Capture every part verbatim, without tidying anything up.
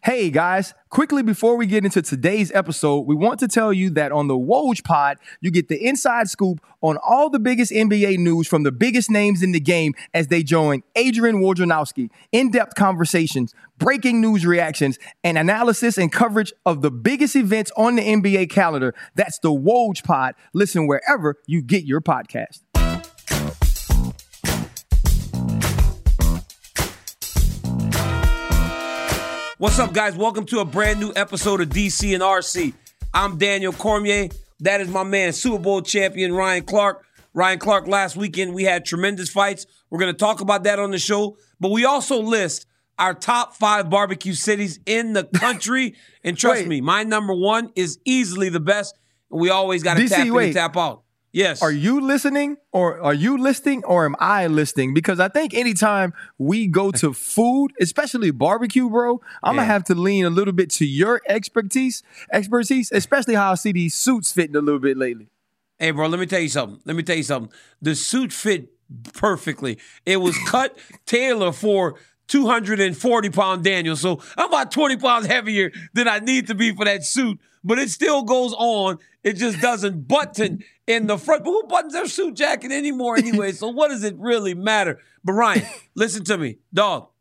Hey guys, quickly before we get into today's episode, we want to tell you that on the Woj Pod, you get the inside scoop on all the biggest N B A news from the biggest names in the game as they join Adrian Wojnarowski, in-depth conversations, breaking news reactions, and analysis and coverage of the biggest events on the N B A calendar. That's the Woj Pod. Listen wherever you get your podcast. What's up, guys? Welcome to a brand new episode of D C and R C. I'm Daniel Cormier. That is my man, Super Bowl champion Ryan Clark. Ryan Clark, last weekend we had tremendous fights. We're going to talk about that on the show. But we also list our top five barbecue cities in the country. And trust Wait. me, my number one is easily the best. And we always got to tap in wait. and tap out. Yes. Are you listening or are you listing or am I listening? Because I think anytime we go to food, especially barbecue, bro, I'm Yeah. going to have to lean a little bit to your expertise, expertise, especially how I see these suits fitting a little bit lately. Hey, bro, let me tell you something. Let me tell you something. The suit fit perfectly. It was cut tailor for two hundred forty pound Daniel. So I'm about twenty pounds heavier than I need to be for that suit, but it still goes on. It just doesn't button in the front. But who buttons their suit jacket anymore anyway? So what does it really matter? But Ryan, listen to me. Dog,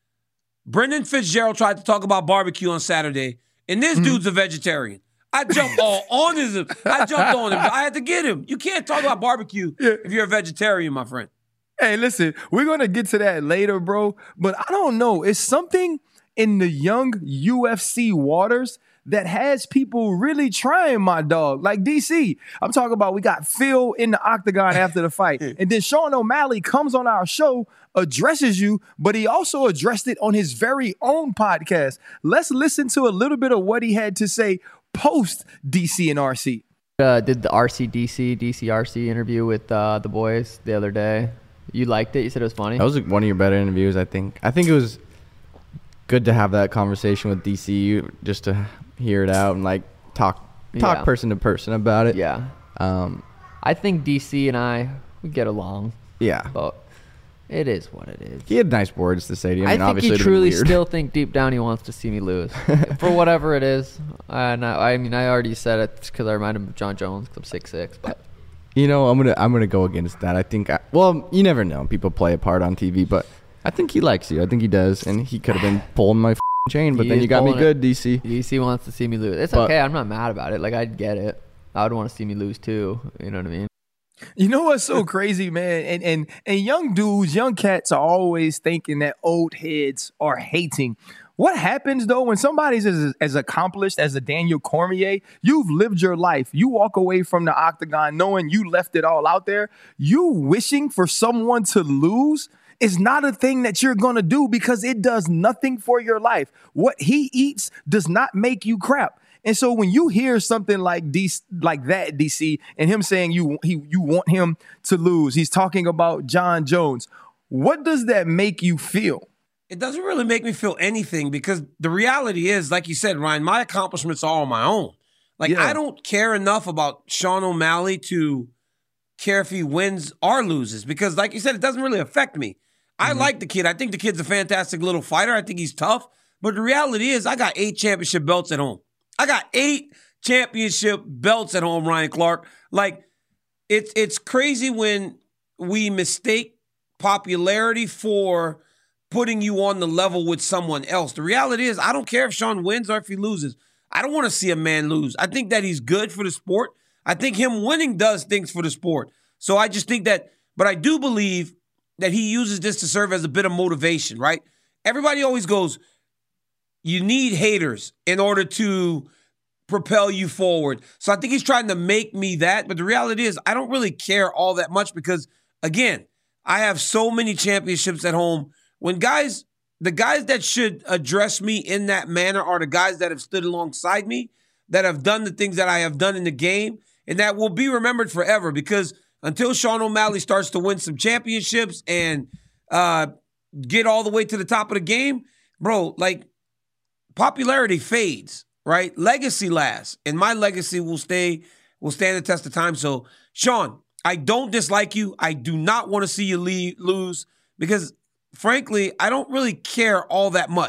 Brendan Fitzgerald tried to talk about barbecue on Saturday, and this mm-hmm. dude's a vegetarian. I jumped all on his. I jumped on him. I had to get him. You can't talk about barbecue Yeah. if you're a vegetarian, my friend. Hey, listen, we're going to get to that later, bro. But I don't know. It's something in the young U F C waters that has people really trying, my dog. Like D C, I'm talking about we got Phil in the octagon after the fight. And then Sean O'Malley comes on our show, addresses you, but he also addressed it on his very own podcast. Let's listen to a little bit of what he had to say post D C and R C. Uh, did the R C D C, D C R C interview with uh, the boys the other day. You liked it? You said it was funny? That was like one of your better interviews, I think. I think it was good to have that conversation with D C just to hear it out and like talk talk Yeah. person to person about it. Yeah. Um, I think D C and I, we get along, yeah. but it is what it is. He had nice words to say to you. I, I mean, think obviously he it'd been truly weird. still think deep down he wants to see me lose. For whatever it is. And I, I mean, I already said it because I remind him of John Jones because I'm six six, but You know, I'm gonna I'm gonna go against that. I think. I, well, you never know. People play a part on T V, but I think he likes you. I think he does, and he could have been pulling my f***ing chain, but He then is you got me pulling good, it. D C. D C wants to see me lose. It's But- okay. I'm not mad about it. Like, I get it. I would want to see me lose too. You know what I mean? You know what's so crazy, man? And and and young dudes, young cats are always thinking that old heads are hating. What happens, though, when somebody's as, as accomplished as a Daniel Cormier? You've lived your life. You walk away from the octagon knowing you left it all out there. You wishing for someone to lose is not a thing that you're going to do because it does nothing for your life. What he eats does not make you crap. And so when you hear something like D C, like that, D C, and him saying you he you want him to lose, he's talking about John Jones. What does that make you feel? It doesn't really make me feel anything because the reality is, like you said, Ryan, my accomplishments are all my own. Like, Yeah. I don't care enough about Sean O'Malley to care if he wins or loses because, like you said, it doesn't really affect me. I Mm-hmm. like the kid. I think the kid's a fantastic little fighter. I think he's tough. But the reality is I got eight championship belts at home. I got eight championship belts at home, Ryan Clark. Like, it's it's crazy when we mistake popularity for putting you on the level with someone else. The reality is I don't care if Sean wins or if he loses. I don't want to see a man lose. I think that he's good for the sport. I think him winning does things for the sport. So I just think that, but I do believe that he uses this to serve as a bit of motivation, right? Everybody always goes, you need haters in order to propel you forward. So I think he's trying to make me that. But the reality is I don't really care all that much because, again, I have so many championships at home. When guys, the guys that should address me in that manner are the guys that have stood alongside me, that have done the things that I have done in the game, and that will be remembered forever because until Sean O'Malley starts to win some championships and uh, get all the way to the top of the game, bro, like, popularity fades, right? Legacy lasts, and my legacy will stay, will stand the test of time. So, Sean, I don't dislike you. I do not want to see you leave, lose because, frankly, I don't really care all that much.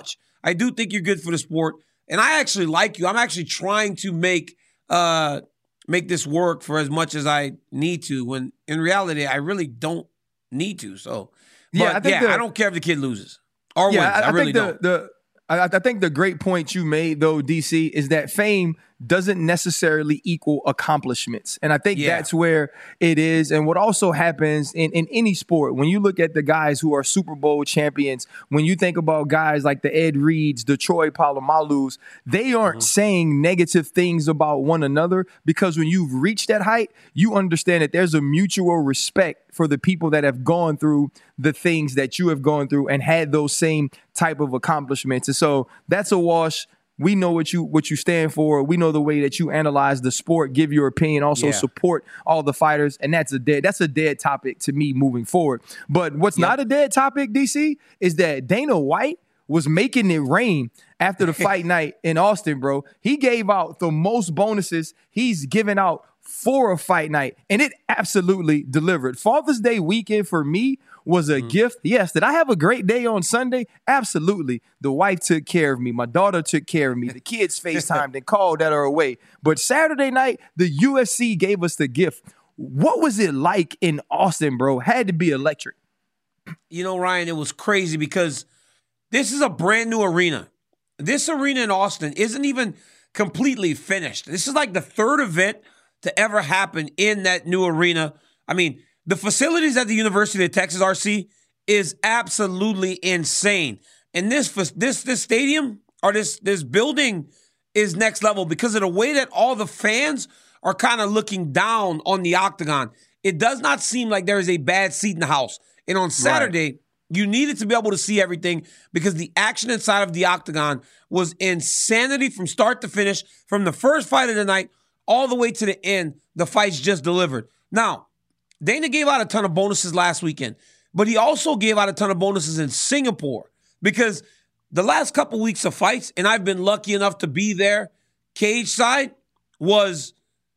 I do think you're good for the sport. And I actually like you. I'm actually trying to make uh, make this work for as much as I need to, when in reality, I really don't need to. So, but, Yeah, I think yeah, the- I don't care if the kid loses or Yeah, wins. I, I, I really think the, don't. the I, I think the great point you made though, D C, is that fame doesn't necessarily equal accomplishments. And I think Yeah. that's where it is. And what also happens in, in any sport, when you look at the guys who are Super Bowl champions, when you think about guys like the Ed Reeds, the Troy Palomalus, they aren't saying negative things about one another, because when you've reached that height, you understand that there's a mutual respect for the people that have gone through the things that you have gone through and had those same type of accomplishments. And so that's a wash. We know what you what you stand for. We know the way that you analyze the sport, give your opinion, also Yeah. support all the fighters, and that's a dead that's a dead topic to me moving forward. But what's Yep. not a dead topic, D C, is that Dana White was making it rain after the fight night in Austin, bro. He gave out the most bonuses he's given out for a fight night, and it absolutely delivered. Father's Day weekend for me was a gift. Yes, did I have a great day on Sunday? Absolutely. The wife took care of me. My daughter took care of me. The kids FaceTimed and called that are away. But Saturday night, the U F C gave us the gift. What was it like in Austin, bro? Had to be electric. You know, Ryan, it was crazy because this is a brand new arena. This arena in Austin isn't even completely finished. This is like the third event to ever happen in that new arena. I mean, the facilities at the University of Texas, R C, is absolutely insane. And this this this stadium or this this building is next level because of the way that all the fans are kind of looking down on the octagon. It does not seem like there is a bad seat in the house. And on Saturday, you needed to be able to see everything because the action inside of the octagon was insanity from start to finish, from the first fight of the night all the way to the end. The fights just delivered. Now, Dana gave out a ton of bonuses last weekend, but he also gave out a ton of bonuses in Singapore because the last couple weeks of fights, and I've been lucky enough to be there, cage side was,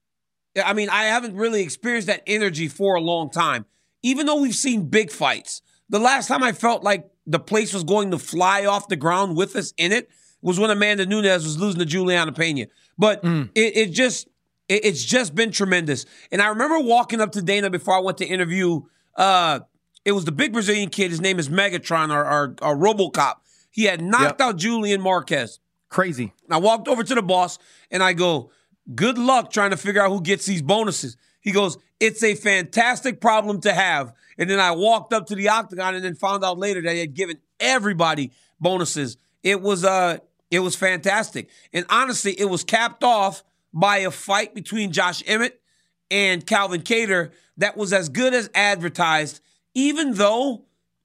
I mean, I haven't really experienced that energy for a long time. Even though we've seen big fights, the last time I felt like the place was going to fly off the ground with us in it was when Amanda Nunes was losing to Juliana Pena. But mm. it, it just... It's just been tremendous. And I remember walking up to Dana before I went to interview. Uh, it was the big Brazilian kid. His name is Megatron, or, or, or RoboCop. He had knocked yep. out Julian Marquez. Crazy. And I walked over to the boss, and I go, good luck trying to figure out who gets these bonuses. He goes, it's a fantastic problem to have. And then I walked up to the octagon and then found out later that he had given everybody bonuses. It was, uh, it was fantastic. And honestly, it was capped off by a fight between Josh Emmett and Calvin Kattar that was as good as advertised, even though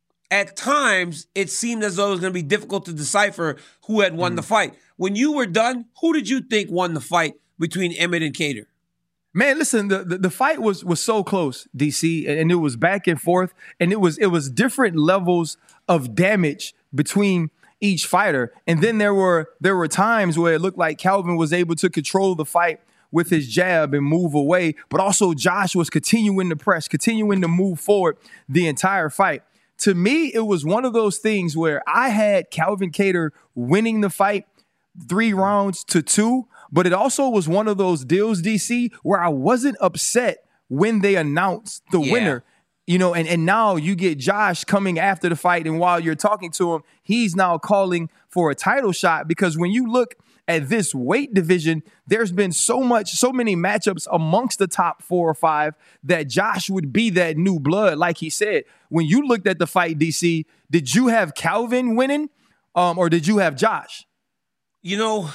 at times it seemed as though it was going to be difficult to decipher who had won mm. the fight. When you were done, who did you think won the fight between Emmett and Kattar? Man, listen, the, the, the fight was was so close, D C, and it was back and forth, and it was it was different levels of damage between each fighter. And then there were there were times where it looked like Calvin was able to control the fight with his jab and move away, but also Josh was continuing to press, continuing to move forward the entire fight. To me, it was one of those things where I had Calvin Kattar winning the fight three rounds to two, but it also was one of those deals, D C, where I wasn't upset when they announced the yeah. winner. You know, and, and now you get Josh coming after the fight, and while you're talking to him, he's now calling for a title shot, because when you look at this weight division, there's been so much, so many matchups amongst the top four or five that Josh would be that new blood, like he said. When you looked at the fight, D C, did you have Calvin winning, um, or did you have Josh? You know,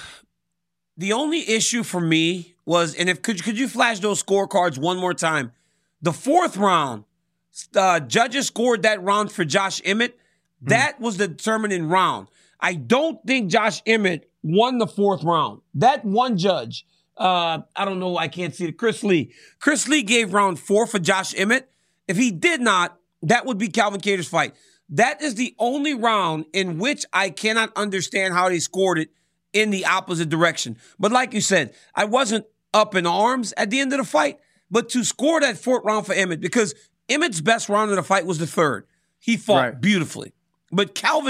the only issue for me was, and if could could you flash those scorecards one more time? The fourth round. Uh, judges scored that round for Josh Emmett. That mm. was the determining round. I don't think Josh Emmett won the fourth round. That one judge, uh, I don't know, I can't see it, Chris Lee. Chris Lee gave round four for Josh Emmett. If he did not, that would be Calvin Kattar's fight. That is the only round in which I cannot understand how they scored it in the opposite direction. But like you said, I wasn't up in arms at the end of the fight, but to score that fourth round for Emmett, because Emmett's best round of the fight was the third. He fought right. beautifully. But Calvin,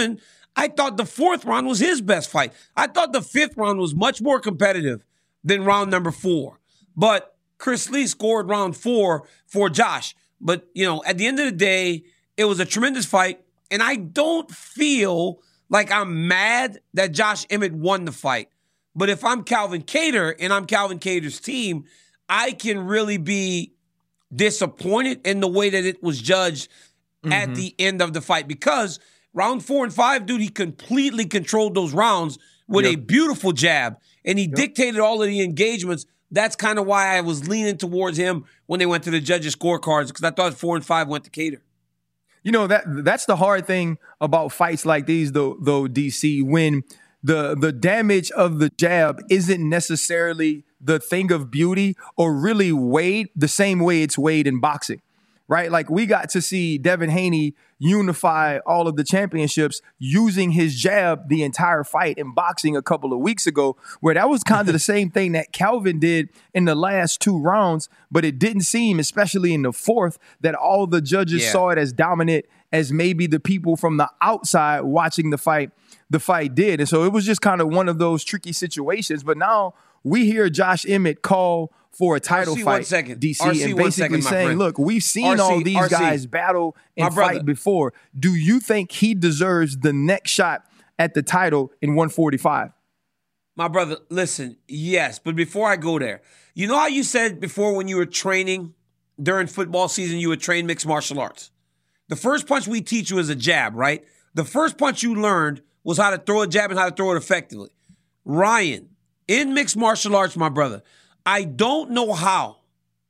I thought the fourth round was his best fight. I thought the fifth round was much more competitive than round number four. But Chris Lee scored round four for Josh. But, you know, at the end of the day, it was a tremendous fight. And I don't feel like I'm mad that Josh Emmett won the fight. But if I'm Calvin Kattar and I'm Calvin Kattar's team, I can really be disappointed in the way that it was judged mm-hmm. at the end of the fight. Because round four and five, dude, he completely controlled those rounds with yep. a beautiful jab. And he yep. dictated all of the engagements. That's kind of why I was leaning towards him when they went to the judges' scorecards, because I thought four and five went to Kattar. You know, that that's the hard thing about fights like these, though, though D C, when the the damage of the jab isn't necessarily the thing of beauty or really weighed the same way it's weighed in boxing, right? Like, we got to see Devin Haney unify all of the championships using his jab the entire fight in boxing a couple of weeks ago, where that was kind of the same thing that Calvin did in the last two rounds, but it didn't seem, especially in the fourth, that all the judges yeah. saw it as dominant as maybe the people from the outside watching the fight, the fight did. And so it was just kind of one of those tricky situations. But now we hear Josh Emmett call for a title R C, fight, one second. D C, R C, and basically second, saying, friend. look, we've seen R C, all these R C, guys battle and fight before. Do you think he deserves the next shot at the title in one forty-five? My brother, listen, yes, but before I go there, you know how you said before when you were training during football season, you would train mixed martial arts? The first punch we teach you is a jab, right? The first punch you learned was how to throw a jab and how to throw it effectively. Ryan, in mixed martial arts, my brother, I don't know how.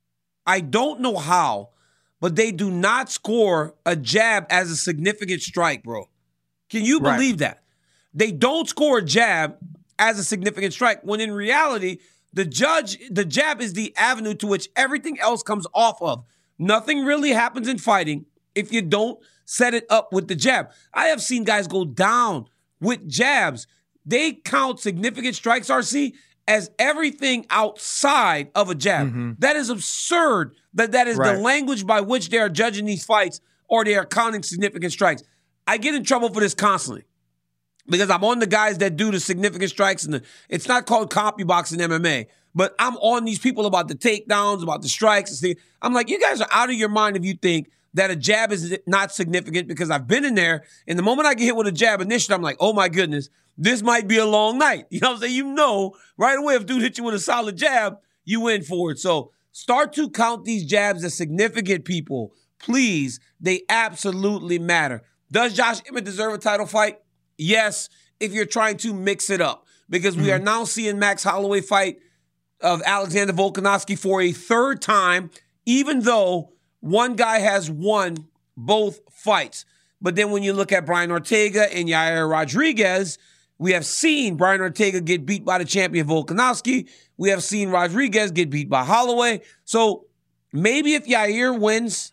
I don't know how, but they do not score a jab as a significant strike, bro. Can you believe right. that? They don't score a jab as a significant strike, when in reality, the judge, the jab is the avenue to which everything else comes off of. Nothing really happens in fighting if you don't set it up with the jab. I have seen guys go down with jabs. They count significant strikes, R C, as everything outside of a jab. Mm-hmm. That is absurd that that is right. the language by which they are judging these fights, or they are counting significant strikes. I get in trouble for this constantly because I'm on the guys that do the significant strikes, and the, it's not called CompuBox in M M A, but I'm on these people about the takedowns, about the strikes. And stuff. I'm like, you guys are out of your mind if you think that a jab is not significant, because I've been in there, and the moment I get hit with a jab initially, I'm like, oh my goodness, this might be a long night. You know what I'm saying? You know right away if dude hit you with a solid jab, you win for it. So start to count these jabs as significant, people. Please, they absolutely matter. Does Josh Emmett deserve a title fight? Yes, if you're trying to mix it up. Because we mm-hmm. are now seeing Max Holloway fight of Alexander Volkanovski for a third time, even though one guy has won both fights. But then when you look at Brian Ortega and Yair Rodriguez, we have seen Brian Ortega get beat by the champion Volkanovski. We have seen Rodriguez get beat by Holloway. So maybe if Yair wins,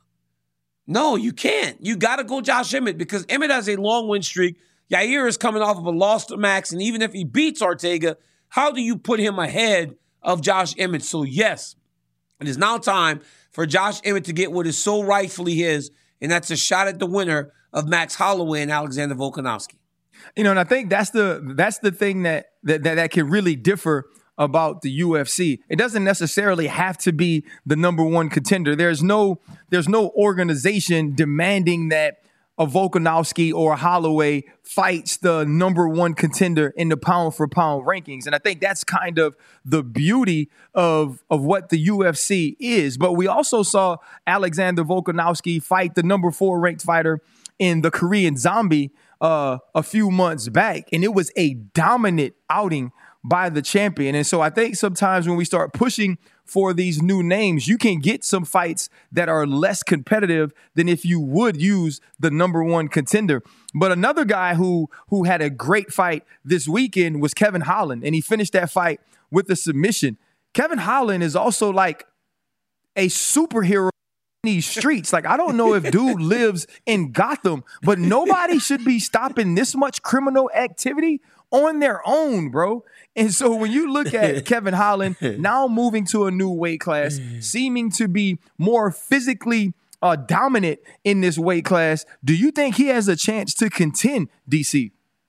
no, you can't. You got to go Josh Emmett, because Emmett has a long win streak. Yair is coming off of a loss to Max, and even if he beats Ortega, how do you put him ahead of Josh Emmett? So yes, it is now time for Josh Emmett to get what is so rightfully his, and that's a shot at the winner of Max Holloway and Alexander Volkanovski. You know, and I think that's the that's the thing that that that, that can really differ about the U F C. It doesn't necessarily have to be the number one contender. There's no there's no organization demanding that a Volkanovski or a Holloway fights the number one contender in the pound for pound rankings. And I think that's kind of the beauty of, of what the U F C is. But we also saw Alexander Volkanovski fight the number four ranked fighter in the Korean Zombie uh, a few months back. And it was a dominant outing by the champion. And so I think sometimes when we start pushing for these new names, you can get some fights that are less competitive than if you would use the number one contender. But another guy who who had a great fight this weekend was Kevin Holland, and he finished that fight with a submission. Kevin Holland is also like a superhero in these streets. Like, I don't know if dude lives in Gotham, but nobody should be stopping this much criminal activity on their own, bro. And so when you look at Kevin Holland now moving to a new weight class, seeming to be more physically uh, dominant in this weight class, do you think he has a chance to contend, D C?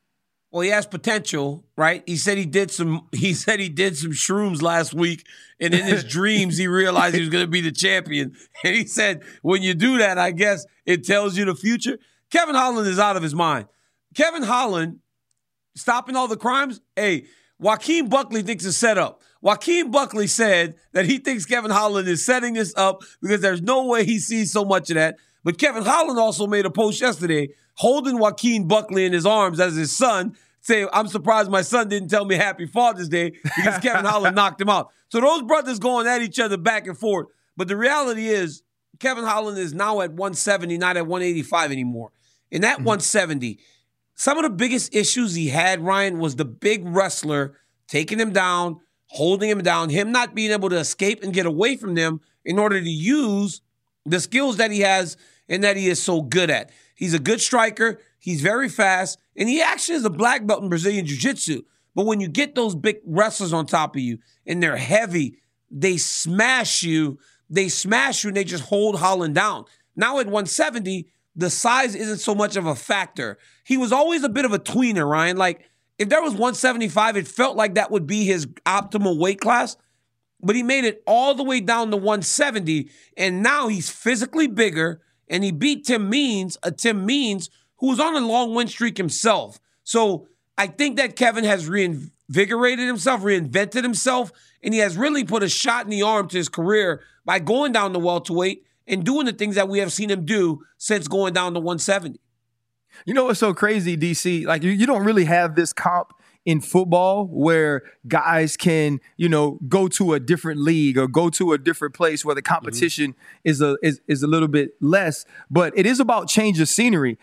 Well, he has potential, right? He said he did some. He said he did some shrooms last week, and in his dreams, he realized he was going to be the champion. And he said, when you do that, I guess it tells you the future. Kevin Holland is out of his mind. Kevin Holland stopping all the crimes. Hey, Joaquin Buckley thinks it's set up. Joaquin Buckley said that he thinks Kevin Holland is setting this up because there's no way he sees so much of that. But Kevin Holland also made a post yesterday holding Joaquin Buckley in his arms as his son, saying, I'm surprised my son didn't tell me Happy Father's Day because Kevin Holland knocked him out. So those brothers going at each other back and forth. But the reality is Kevin Holland is now at one seventy, not at one eighty-five anymore. In that mm-hmm. one seventy, some of the biggest issues he had, Ryan, was the big wrestler taking him down, holding him down, him not being able to escape and get away from them in order to use the skills that he has and that he is so good at. He's a good striker. He's very fast. And he actually is a black belt in Brazilian Jiu-Jitsu. But when you get those big wrestlers on top of you and they're heavy, they smash you. They smash you and they just hold Holland down. Now at one seventy, the size isn't so much of a factor. He was always a bit of a tweener, Ryan. Like, if there was one seventy-five, it felt like that would be his optimal weight class. But he made it all the way down to one seventy, and now he's physically bigger, and he beat Tim Means, a Tim Means who was on a long win streak himself. So I think that Kevin has reinvigorated himself, reinvented himself, and he has really put a shot in the arm to his career by going down to welterweight and doing the things that we have seen him do since going down to one seventy. You know what's so crazy, D C? Like, you, you don't really have this comp in football where guys can, you know, go to a different league or go to a different place where the competition mm-hmm. is a is, is a little bit less. But it is about change of scenery.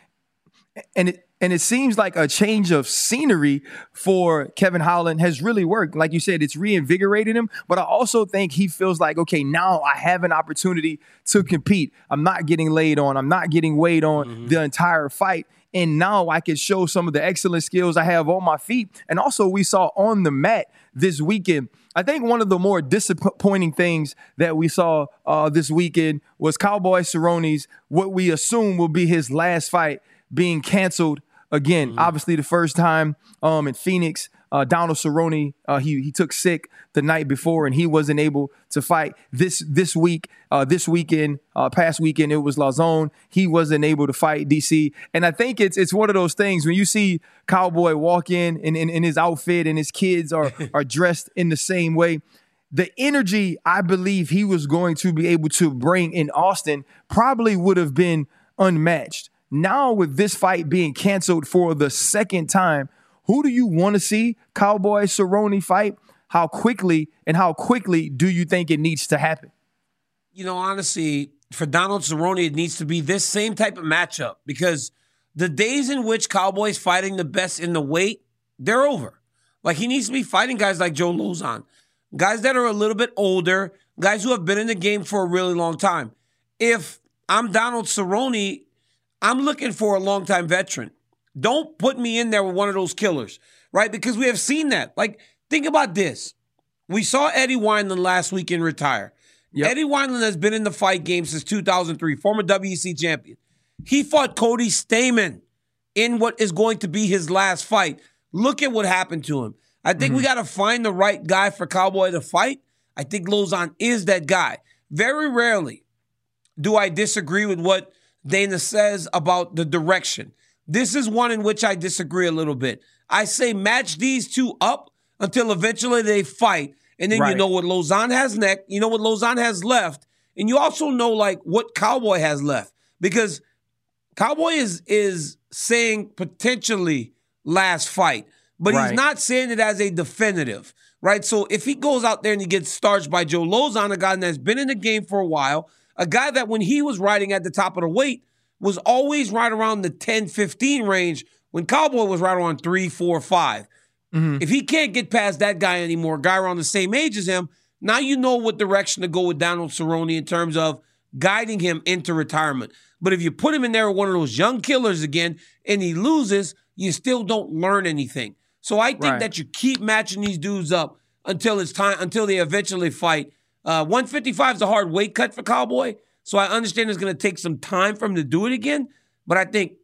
And it and it seems like a change of scenery for Kevin Holland has really worked. Like you said, it's reinvigorated him. But I also think he feels like, okay, now I have an opportunity to compete. I'm not getting laid on. I'm not getting weighed on mm-hmm. the entire fight. And now I can show some of the excellent skills I have on my feet. And also we saw on the mat this weekend, I think one of the more disappointing things that we saw uh, this weekend was Cowboy Cerrone's, what we assume will be his last fight, being canceled again. Mm-hmm. Obviously, the first time um, in Phoenix, uh, Donald Cerrone, uh, he he took sick the night before, and he wasn't able to fight. This this week, uh, this weekend, uh, past weekend, it was Lazone. He wasn't able to fight, D C. And I think it's it's one of those things when you see Cowboy walk in in, in, in his outfit and his kids are are dressed in the same way. The energy I believe he was going to be able to bring in Austin probably would have been unmatched. Now, with this fight being canceled for the second time, who do you want to see Cowboy Cerrone fight? How quickly and how quickly do you think it needs to happen? You know, honestly, for Donald Cerrone, it needs to be this same type of matchup because the days in which Cowboy's fighting the best in the weight, they're over. Like, he needs to be fighting guys like Joe Lauzon, guys that are a little bit older, guys who have been in the game for a really long time. If I'm Donald Cerrone, I'm looking for a longtime veteran. Don't put me in there with one of those killers, right? Because we have seen that. Like, think about this. We saw Eddie Wineland last weekend retire. Yep. Eddie Wineland has been in the fight game since two thousand three, former W E C champion. He fought Cody Stamann in what is going to be his last fight. Look at what happened to him. I think mm-hmm. we got to find the right guy for Cowboy to fight. I think Lauzon is that guy. Very rarely do I disagree with what Dana says about the direction. This is one in which I disagree a little bit. I say match these two up until eventually they fight, and then right. you know what Lauzon has next, you know what Lauzon has left, and you also know like what Cowboy has left. Because Cowboy is is saying potentially last fight, but right. he's not saying it as a definitive, right? So if he goes out there and he gets starched by Joe Lauzon, a guy that's been in the game for a while, a guy that when he was riding at the top of the weight was always right around the ten fifteen range when Cowboy was right around three, four, five. Mm-hmm. If he can't get past that guy anymore, a guy around the same age as him, now you know what direction to go with Donald Cerrone in terms of guiding him into retirement. But if you put him in there with one of those young killers again and he loses, you still don't learn anything. So I think right. that you keep matching these dudes up until it's time, until they eventually fight. Uh, one fifty-five is a hard weight cut for Cowboy, so I understand it's going to take some time for him to do it again. But I think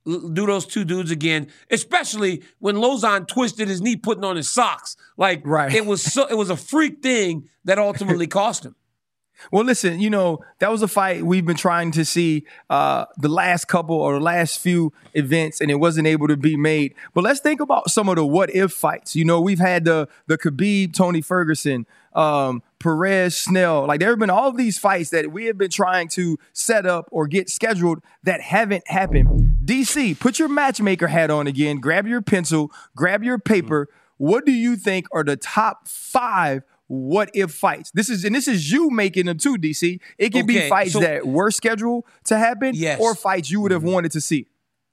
do those two dudes again, especially when Lauzon twisted his knee putting on his socks. Like, right. it was so it was a freak thing that ultimately cost him. Well, listen, you know, that was a fight we've been trying to see uh, the last couple or the last few events, and it wasn't able to be made. But let's think about some of the what-if fights. You know, we've had the the Khabib, Tony Ferguson, um, Perez, Snell. Like, there have been all of these fights that we have been trying to set up or get scheduled that haven't happened. D C, put your matchmaker hat on again. Grab your pencil. Grab your paper. What do you think are the top five what if fights? This is and this is you making them too, D C. It can Okay, be fights so- that were scheduled to happen, Yes. or fights you would have wanted to see.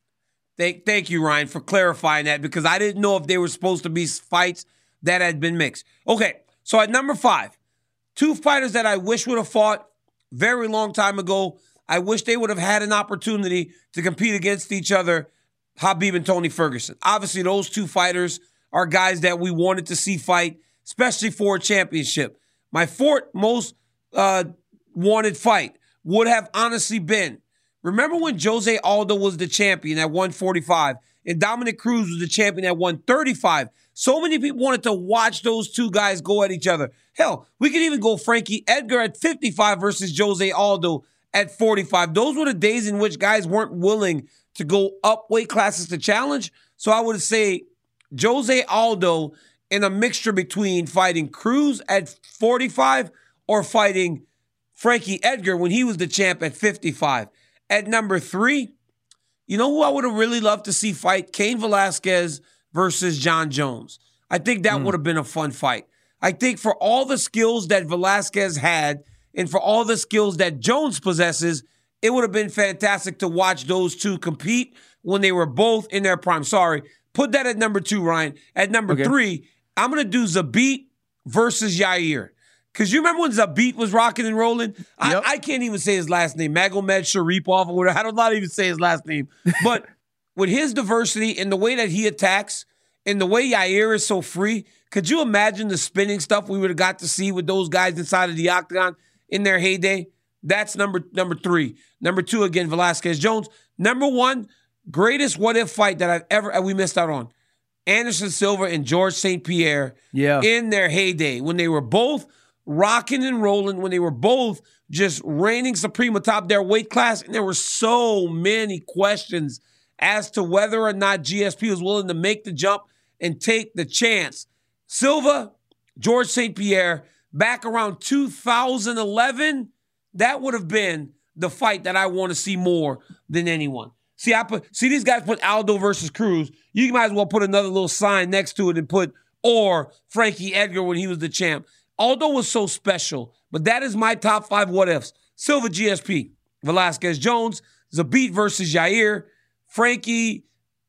Thank, thank you, Ryan, for clarifying that, because I didn't know if they were supposed to be fights that had been mixed. Okay, so at number five, two fighters that I wish would have fought very long time ago. I wish they would have had an opportunity to compete against each other, Khabib and Tony Ferguson. Obviously, those two fighters are guys that we wanted to see fight, especially for a championship. My fourth most uh, wanted fight would have honestly been, remember when Jose Aldo was the champion at one forty-five and Dominic Cruz was the champion at one thirty-five? So many people wanted to watch those two guys go at each other. Hell, we could even go Frankie Edgar at fifty-five versus Jose Aldo at forty-five. Those were the days in which guys weren't willing to go up weight classes to challenge. So I would say Jose Aldo in a mixture between fighting Cruz at forty-five or fighting Frankie Edgar when he was the champ at fifty-five. At number three, you know who I would have really loved to see fight? Cain Velasquez versus John Jones. I think that mm. would have been a fun fight. I think for all the skills that Velasquez had and for all the skills that Jones possesses, it would have been fantastic to watch those two compete when they were both in their prime. Sorry. Put that at number two, Ryan. At number okay. three, I'm going to do Zabit versus Yair. Because you remember when Zabit was rocking and rolling? I, yep. I can't even say his last name. Magomed Sharipov or whatever. I don't not even say his last name. But with his diversity and the way that he attacks and the way Yair is so free, could you imagine the spinning stuff we would have got to see with those guys inside of the octagon in their heyday? That's number number three. Number two, again, Velasquez Jones. Number one, greatest what-if fight that I've ever, we missed out on. Anderson Silva and George Saint Pierre yeah. in their heyday, when they were both rocking and rolling, when they were both just reigning supreme atop their weight class, and there were so many questions as to whether or not G S P was willing to make the jump and take the chance. Silva, George Saint Pierre, back around two thousand eleven, that would have been the fight that I want to see more than anyone. See, I put see these guys put Aldo versus Cruz. You might as well put another little sign next to it and put or Frankie Edgar when he was the champ. Aldo was so special, but that is my top five what-ifs. Silva G S P, Velasquez Jones, Zabit versus Yair, Frankie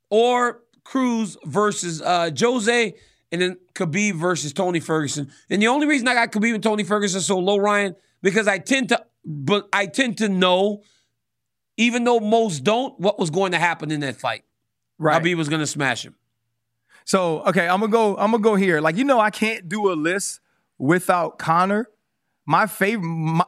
or Cruz versus uh, Jose, and then Khabib versus Tony Ferguson. And the only reason I got Khabib and Tony Ferguson so low, Ryan, because I tend to, but I tend to know, even though most don't, what was going to happen in that fight. Right. Khabib was going to smash him. So, okay, I'm gonna go. I'm gonna go here. Like, you know, I can't do a list without Conor. My favorite, my,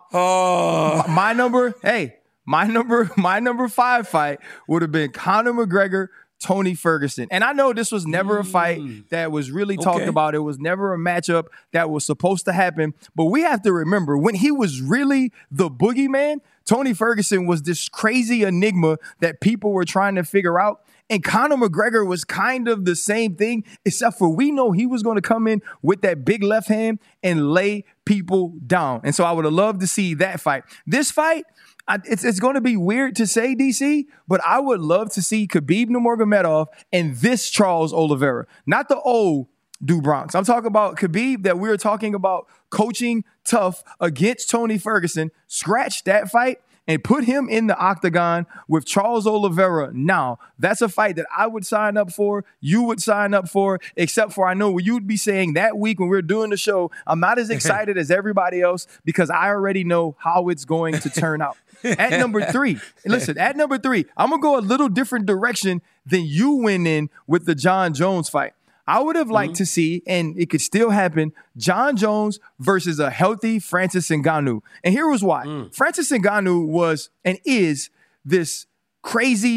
oh. my number. Hey, my number, my number five fight would have been Conor McGregor, Tony Ferguson. And I know this was never a fight that was really talked okay. about. It was never a matchup that was supposed to happen. But we have to remember, when he was really the boogeyman, Tony Ferguson was this crazy enigma that people were trying to figure out. And Conor McGregor was kind of the same thing, except for we know he was going to come in with that big left hand and lay people down. And so I would have loved to see that fight. This fight, I, it's, it's going to be weird to say, D C, but I would love to see Khabib Nurmagomedov and this Charles Oliveira, not the old do Bronx. I'm talking about Khabib that we were talking about coaching tough against Tony Ferguson. Scratch that fight and put him in the octagon with Charles Oliveira. Now, that's a fight that I would sign up for, you would sign up for, except for I know what you'd be saying that week when we're doing the show, I'm not as excited as everybody else because I already know how it's going to turn out. At number three, listen, at number three, I'm going to go a little different direction than you went in with the John Jones fight. I would have liked mm-hmm. to see, and it could still happen, John Jones versus a healthy Francis Ngannou. And here was why. Mm. Francis Ngannou was and is this crazy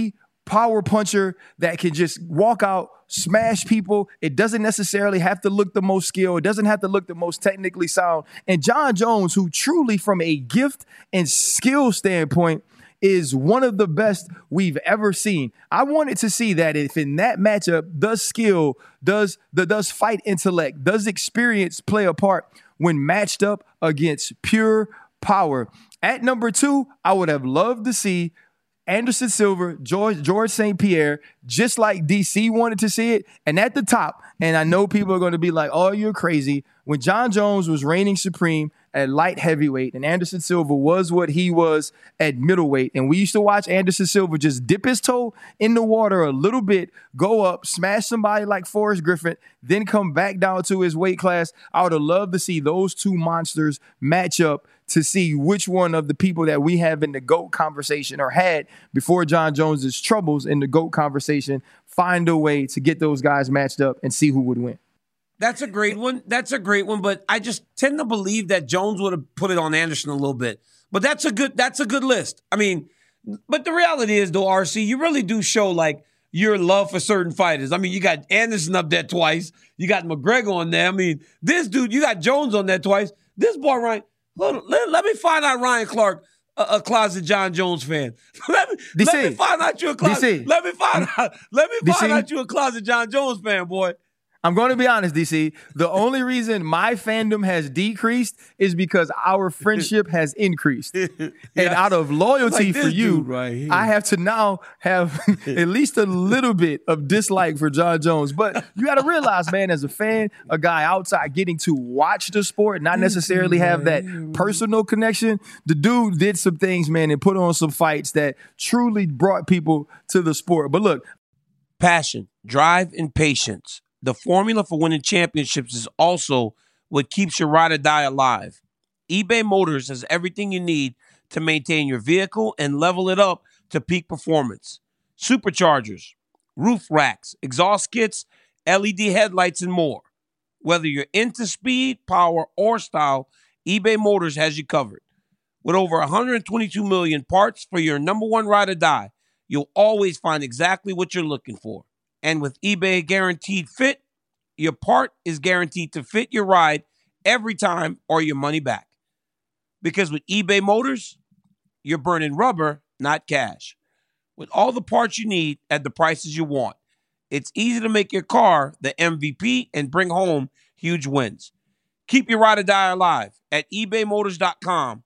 power puncher that can just walk out, smash people. It doesn't necessarily have to look the most skilled. It doesn't have to look the most technically sound. And Jon Jones, who truly from a gift and skill standpoint is one of the best we've ever seen. I wanted to see that if in that matchup, does skill, does the does fight intellect, does experience play a part when matched up against pure power. At number two, I would have loved to see Anderson Silva, George George Saint Pierre, just like D C wanted to see it. And at the top, and I know people are going to be like, oh, you're crazy. When Jon Jones was reigning supreme at light heavyweight and Anderson Silva was what he was at middleweight, and we used to watch Anderson Silva just dip his toe in the water a little bit, go up, smash somebody like Forrest Griffin, then come back down to his weight class. I would have loved to see those two monsters match up to see which one of the people that we have in the GOAT conversation or had before Jon Jones's troubles in the GOAT conversation find a way to get those guys matched up and see who would win. That's a great one. That's a great one. But I just tend to believe that Jones would have put it on Anderson a little bit. But that's a good that's a good list. I mean, but the reality is, though, R C, you really do show like your love for certain fighters. I mean, you got Anderson up there twice. You got McGregor on there. I mean, this dude, you got Jones on there twice. This boy, Ryan, let, let, let me find out Ryan Clark, a, a closet Jon Jones fan. let me, let me find out you a closet. D C. Let me find out. Let me find D C. out you a closet Jon Jones fan, boy. I'm going to be honest, D C. The only reason my fandom has decreased is because our friendship has increased. yes. And out of loyalty like for you, right I have to now have at least a little bit of dislike for Jon Jones. But you got to realize, man, as a fan, a guy outside getting to watch the sport, not necessarily have that personal connection, the dude did some things, man, and put on some fights that truly brought people to the sport. But look. Passion, drive, and patience. The formula for winning championships is also what keeps your ride or die alive. eBay Motors has everything you need to maintain your vehicle and level it up to peak performance. Superchargers, roof racks, exhaust kits, L E D headlights, and more. Whether you're into speed, power, or style, eBay Motors has you covered. With over one hundred twenty-two million parts for your number one ride or die, you'll always find exactly what you're looking for. And with eBay Guaranteed Fit, your part is guaranteed to fit your ride every time or your money back. Because with eBay Motors, you're burning rubber, not cash. With all the parts you need at the prices you want, it's easy to make your car the M V P and bring home huge wins. Keep your ride or die alive at ebay motors dot com.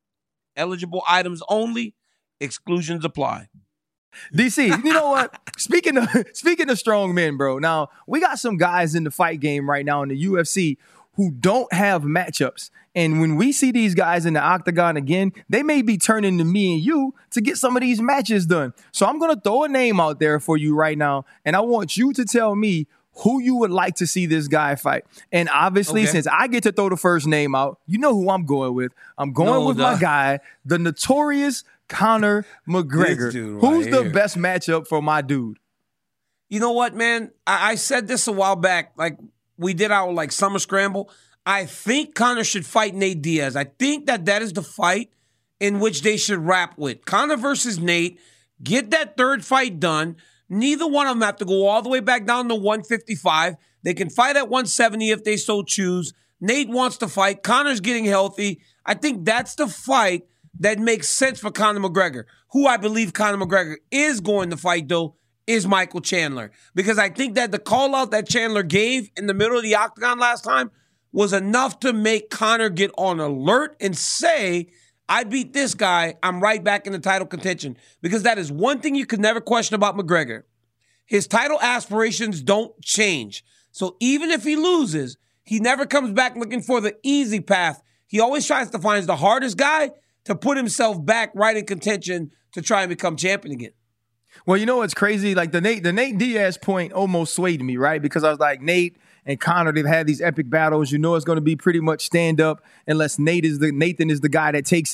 Eligible items only. Exclusions apply. D C, you know what? Speaking of speaking of strong men, bro. Now, we got some guys in the fight game right now in the U F C who don't have matchups. And when we see these guys in the octagon again, they may be turning to me and you to get some of these matches done. So I'm going to throw a name out there for you right now, and I want you to tell me who you would like to see this guy fight. And obviously, okay. since I get to throw the first name out, you know who I'm going with. I'm going no, with the- my guy, the notorious Conor McGregor. Right Who's here. the best matchup for my dude? You know what, man? I-, I said this a while back. Like, we did our, like, summer scramble. I think Conor should fight Nate Diaz. I think that that is the fight in which they should wrap with. Conor versus Nate. Get that third fight done. Neither one of them have to go all the way back down to one fifty-five. They can fight at one seventy if they so choose. Nate wants to fight. Conor's getting healthy. I think that's the fight that makes sense for Conor McGregor. Who I believe Conor McGregor is going to fight, though, is Michael Chandler. Because I think that the call-out that Chandler gave in the middle of the octagon last time was enough to make Conor get on alert and say, I beat this guy, I'm right back in the title contention. Because that is one thing you could never question about McGregor. His title aspirations don't change. So even if he loses, he never comes back looking for the easy path. He always tries to find the hardest guy to put himself back right in contention to try and become champion again. Well, you know what's crazy? Like the Nate, the Nate Diaz point almost swayed me, right? Because I was like, Nate and Conor, they've had these epic battles. You know it's going to be pretty much stand up unless Nate is the Nathan is the guy that takes it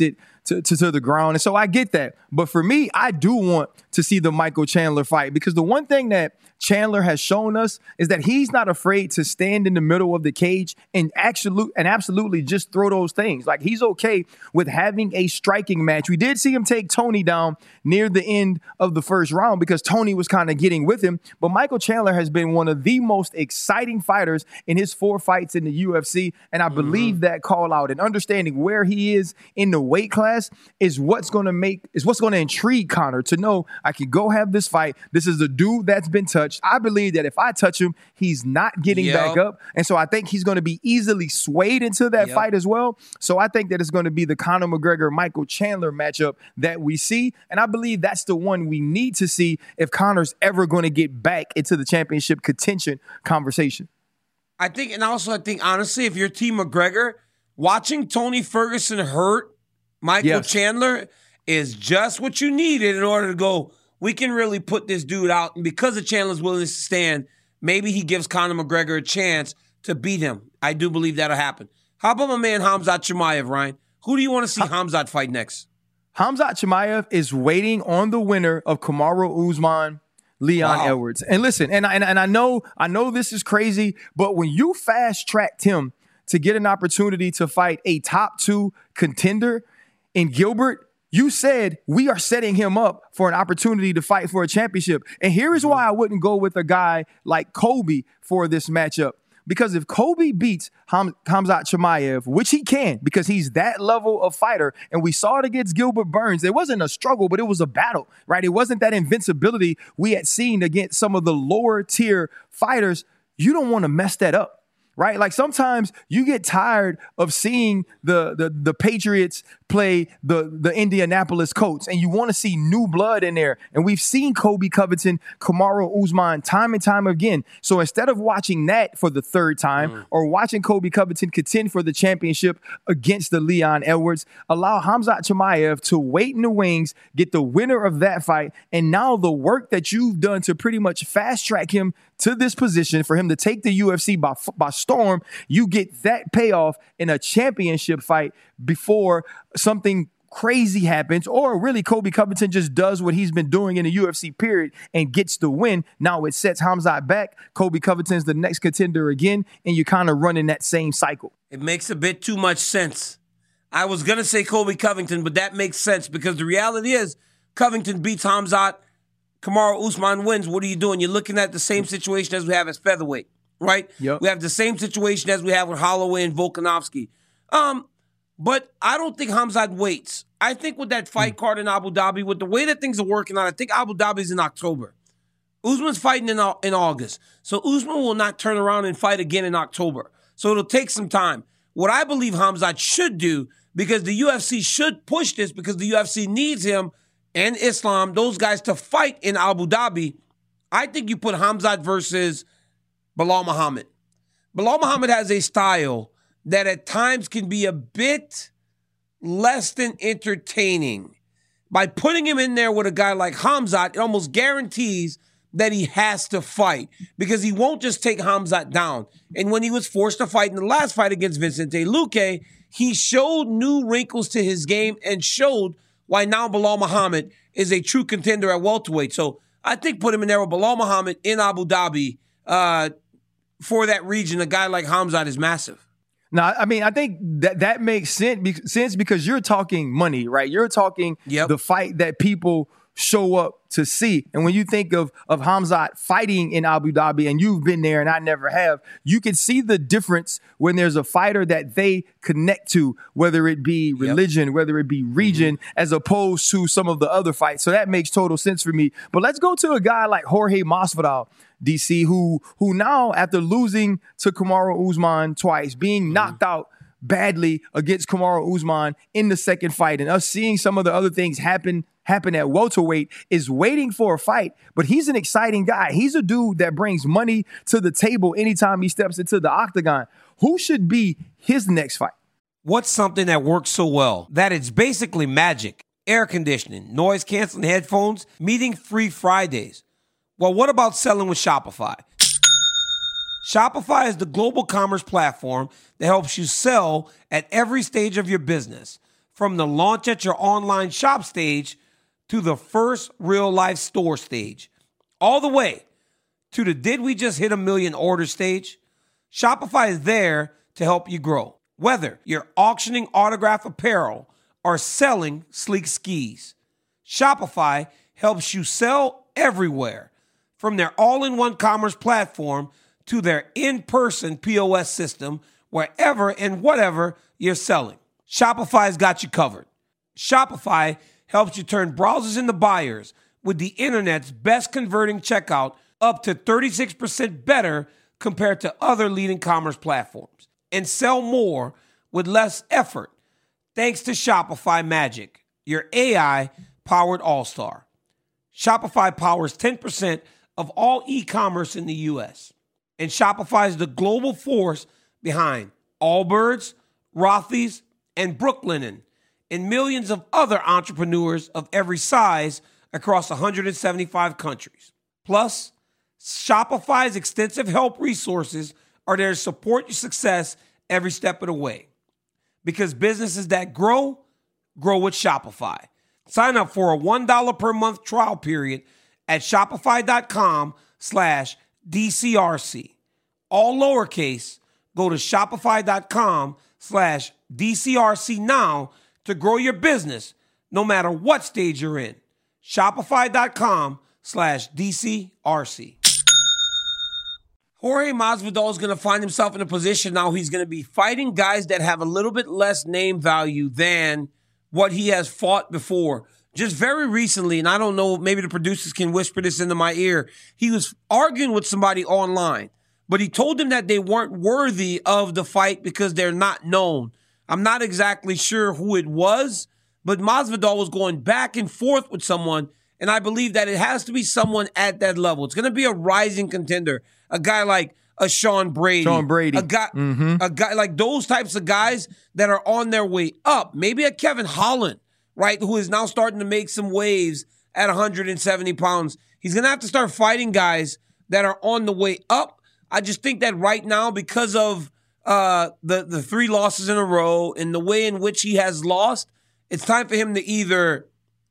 to, to, to the ground. And so I get that. But for me, I do want to see the Michael Chandler fight, because the one thing that Chandler has shown us is that he's not afraid to stand in the middle of the cage and absolute and absolutely just throw those things. Like, he's okay with having a striking match. We did see him take Tony down near the end of the first round because Tony was kind of getting with him. But Michael Chandler has been one of the most exciting fighters in his four fights in the U F C. And I mm-hmm. believe that call out and understanding where he is in the weight class is what's going to make, is what's going to intrigue Conor to know I can go have this fight. This is a dude that's been touched. I believe that if I touch him, he's not getting yep. back up. And so I think he's going to be easily swayed into that yep. fight as well. So I think that it's going to be the Conor McGregor-Michael Chandler matchup that we see. And I believe that's the one we need to see if Conor's ever going to get back into the championship contention conversation. I think, and also I think, honestly, if you're Team McGregor, watching Tony Ferguson hurt Michael yes. Chandler is just what you needed in order to go, we can really put this dude out. And because of Chandler's willingness to stand, maybe he gives Conor McGregor a chance to beat him. I do believe that'll happen. How about my man Khamzat Chimaev, Ryan? Who do you want to see Khamzat fight next? Khamzat Chimaev is waiting on the winner of Kamaru Usman, Leon wow. Edwards. And listen, and I, and, and I know I know this is crazy, but when you fast-tracked him to get an opportunity to fight a top two contender in Gilbert, you said we are setting him up for an opportunity to fight for a championship. And here is why I wouldn't go with a guy like Colby for this matchup. Because if Colby beats Ham- Khamzat Chimaev, which he can, because he's that level of fighter, and we saw it against Gilbert Burns, it wasn't a struggle, but it was a battle, right? It wasn't that invincibility we had seen against some of the lower tier fighters. You don't want to mess that up. Right? Like, sometimes you get tired of seeing the the, the Patriots play the, the Indianapolis Colts, and you want to see new blood in there. And we've seen Colby Covington, Kamaru Usman time and time again. So instead of watching that for the third time mm. or watching Colby Covington contend for the championship against the Leon Edwards, allow Khamzat Chimaev to wait in the wings, get the winner of that fight, and now the work that you've done to pretty much fast track him to this position for him to take the U F C by, by storm, you get that payoff in a championship fight before something crazy happens, or really Colby Covington just does what he's been doing in the U F C period and gets the win. Now it sets Khamzat back. Colby Covington's the next contender again, and you're kind of running that same cycle. It makes a bit too much sense. I was going to say Colby Covington, but that makes sense because the reality is Covington beats Khamzat, Kamaru Usman wins. What are you doing? You're looking at the same situation as we have as featherweight, right? Yep. We have the same situation as we have with Holloway and Volkanovski. Um, but I don't think Khamzat waits. I think with that fight mm. card in Abu Dhabi, with the way that things are working out, I think Abu Dhabi's in October. Usman's fighting in, in August. So Usman will not turn around and fight again in October. So it'll take some time. What I believe Khamzat should do, because the U F C should push this because the U F C needs him and Islam, those guys, to fight in Abu Dhabi, I think you put Khamzat versus Belal Muhammad. Belal Muhammad has a style that at times can be a bit less than entertaining. By putting him in there with a guy like Khamzat, it almost guarantees that he has to fight because he won't just take Khamzat down. And when he was forced to fight in the last fight against Vicente Luque, he showed new wrinkles to his game and showed why now Belal Muhammad is a true contender at welterweight. So I think put him in there with Belal Muhammad in Abu Dhabi uh, for that region. A guy like Khamzat is massive. Now, I mean, I think that that makes sense because you're talking money, right? You're talking yep. the fight that people show up to see. And when you think of, of Khamzat fighting in Abu Dhabi, and you've been there and I never have, you can see the difference when there's a fighter that they connect to, whether it be religion, yep. whether it be region, mm-hmm. as opposed to some of the other fights. So that makes total sense for me. But let's go to a guy like Jorge Masvidal, D C, who who now, after losing to Kamaru Usman twice, being mm-hmm. knocked out badly against Kamaru Usman in the second fight, and us seeing some of the other things happen happen at welterweight, is waiting for a fight. But he's an exciting guy. He's a dude that brings money to the table anytime he steps into the octagon. Who should be his next fight? What's something that works so well that it's basically magic? Air conditioning, noise-canceling headphones, meeting-free Fridays. Well, what about selling with Shopify? Shopify is the global commerce platform that helps you sell at every stage of your business. From the launch at your online shop stage to the first real-life store stage, all the way to the did we just hit a million order stage, Shopify is there to help you grow. Whether you're auctioning autograph apparel or selling sleek skis, Shopify helps you sell everywhere. From their all-in-one commerce platform to their in-person P O S system, wherever and whatever you're selling, Shopify's got you covered. Shopify helps you turn browsers into buyers with the internet's best converting checkout, up to thirty-six percent better compared to other leading commerce platforms, and sell more with less effort thanks to Shopify Magic, your A I-powered all-star. Shopify powers ten percent of all e-commerce in the U S, and Shopify is the global force behind Allbirds, Rothy's, and Brooklinen, and millions of other entrepreneurs of every size across one hundred seventy-five countries. Plus, Shopify's extensive help resources are there to support your success every step of the way. Because businesses that grow, grow with Shopify. Sign up for a one dollar per month trial period at shopify.com slash DCRC. All lowercase, go to shopify.com slash DCRC now to grow your business no matter what stage you're in. Shopify.com slash DCRC. Jorge Masvidal is going to find himself in a position now he's going to be fighting guys that have a little bit less name value than what he has fought before. Just very recently, and I don't know, maybe the producers can whisper this into my ear, he was arguing with somebody online, but he told them that they weren't worthy of the fight because they're not known. I'm not exactly sure who it was, but Masvidal was going back and forth with someone, and I believe that it has to be someone at that level. It's going to be a rising contender, a guy like a Sean Brady. Sean Brady. A guy, mm-hmm. a guy like those types of guys that are on their way up. Maybe a Kevin Holland, right, who is now starting to make some waves at one hundred seventy pounds. He's going to have to start fighting guys that are on the way up. I just think that right now, because of uh, the, the three losses in a row and the way in which he has lost, it's time for him to either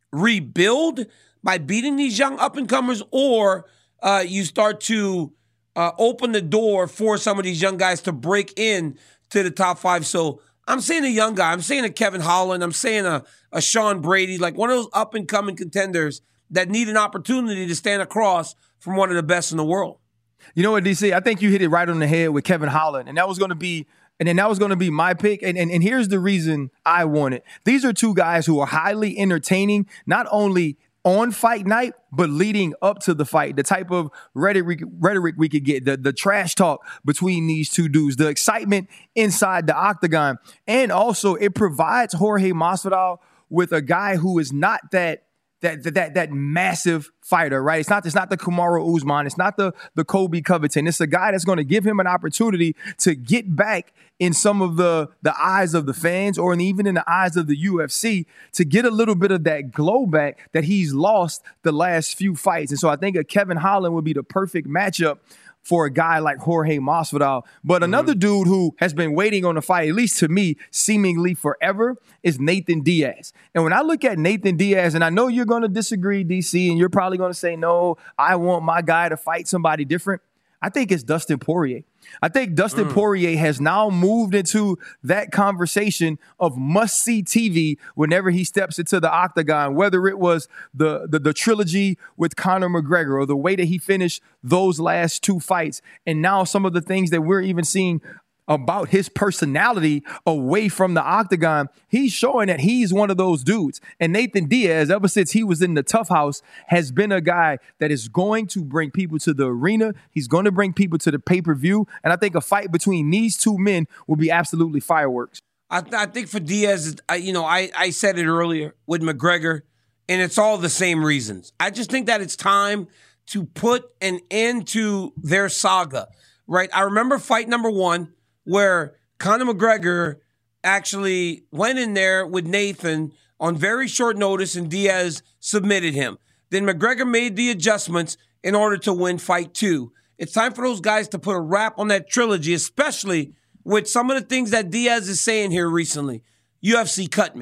rebuild by beating these young up-and-comers, or uh, you start to uh, open the door for some of these young guys to break in to the top five. So I'm saying a young guy. I'm saying a Kevin Holland. I'm saying a, a Sean Brady, like one of those up-and-coming contenders that need an opportunity to stand across from one of the best in the world. You know what, D C? I think you hit it right on the head with Kevin Holland, and that was going to be And then that was going to be my pick. And, and and here's the reason I want it. These are two guys who are highly entertaining, not only on fight night, but leading up to the fight. The type of rhetoric, rhetoric we could get, the, the trash talk between these two dudes, the excitement inside the octagon. And also it provides Jorge Masvidal with a guy who is not that That, that that massive fighter, right? It's not it's not the Kamaru Usman. It's not the the Kobe Covington. It's a guy that's going to give him an opportunity to get back in some of the the eyes of the fans, or in, even in the eyes of the U F C, to get a little bit of that glow back that he's lost the last few fights. And so I think a Kevin Holland would be the perfect matchup for a guy like Jorge Masvidal. But mm-hmm. another dude who has been waiting on the fight, at least to me, seemingly forever, is Nathan Diaz. And when I look at Nathan Diaz, and I know you're going to disagree, D C, and you're probably going to say, no, I want my guy to fight somebody different. I think it's Dustin Poirier. I think Dustin mm. Poirier has now moved into that conversation of must-see T V whenever he steps into the octagon, whether it was the, the, the trilogy with Conor McGregor, or the way that he finished those last two fights, and now some of the things that we're even seeing about his personality away from the octagon. He's showing that he's one of those dudes. And Nathan Diaz, ever since he was in the Tough House, has been a guy that is going to bring people to the arena. He's going to bring people to the pay-per-view. And I think a fight between these two men will be absolutely fireworks. I, th- I think for Diaz, I, you know, I, I said it earlier with McGregor, and it's all the same reasons. I just think that it's time to put an end to their saga, right? I remember fight number one, where Conor McGregor actually went in there with Nathan on very short notice, and Diaz submitted him. Then McGregor made the adjustments in order to win fight two. It's time for those guys to put a wrap on that trilogy, especially with some of the things that Diaz is saying here recently. U F C cut me.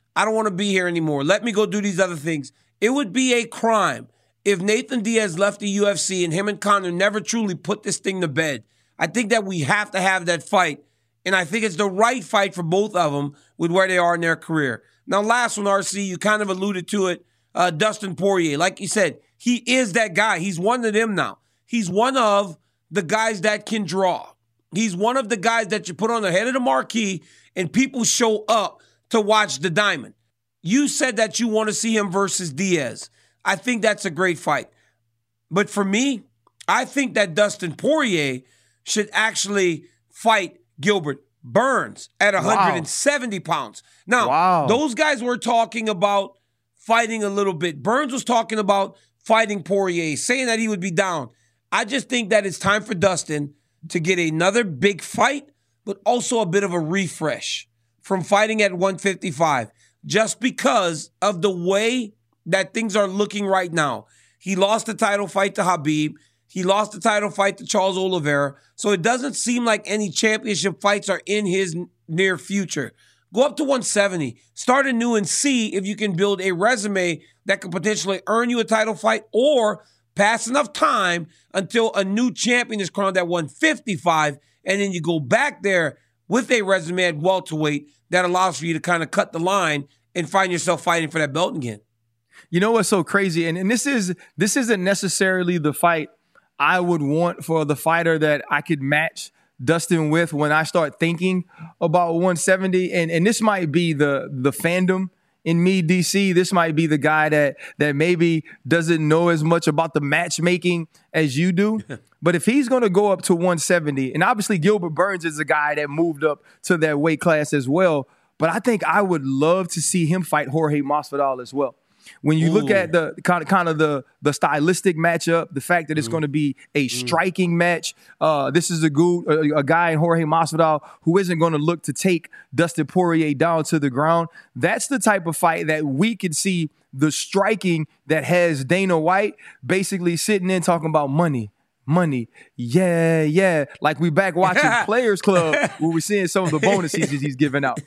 I don't want to be here anymore. Let me go do these other things. It would be a crime if Nathan Diaz left the U F C and him and Conor never truly put this thing to bed. I think that we have to have that fight, and I think it's the right fight for both of them with where they are in their career. Now, last one, R C, you kind of alluded to it, uh, Dustin Poirier. Like you said, he is that guy. He's one of them now. He's one of the guys that can draw. He's one of the guys that you put on the head of the marquee and people show up to watch the diamond. You said that you want to see him versus Diaz. I think that's a great fight. But for me, I think that Dustin Poirier should actually fight Gilbert Burns at one hundred seventy wow. pounds. Now, wow. those guys were talking about fighting a little bit. Burns was talking about fighting Poirier, saying that he would be down. I just think that it's time for Dustin to get another big fight, but also a bit of a refresh from fighting at one fifty-five, just because of the way that things are looking right now. He lost the title fight to Khabib. He lost the title fight to Charles Oliveira. So it doesn't seem like any championship fights are in his near future. Go up to one seventy. Start anew and see if you can build a resume that could potentially earn you a title fight, or pass enough time until a new champion is crowned at one fifty-five, and then you go back there with a resume at welterweight that allows for you to kind of cut the line and find yourself fighting for that belt again. You know what's so crazy? And, and this is this isn't necessarily the fight I would want for the fighter that I could match Dustin with when I start thinking about one seventy. And, and this might be the the fandom in me, D C. This might be the guy that that maybe doesn't know as much about the matchmaking as you do. But if he's going to go up to one seventy, and obviously Gilbert Burns is a guy that moved up to that weight class as well, but I think I would love to see him fight Jorge Masvidal as well. When you Ooh. look at the kind of kind of the the stylistic matchup, the fact that it's mm. going to be a striking mm. match, uh, this is a good a, a guy in Jorge Masvidal who isn't going to look to take Dustin Poirier down to the ground. That's the type of fight that we could see the striking that has Dana White basically sitting in talking about money. Money, yeah, yeah. Like we back watching Players Club where we're seeing some of the bonuses he's giving out.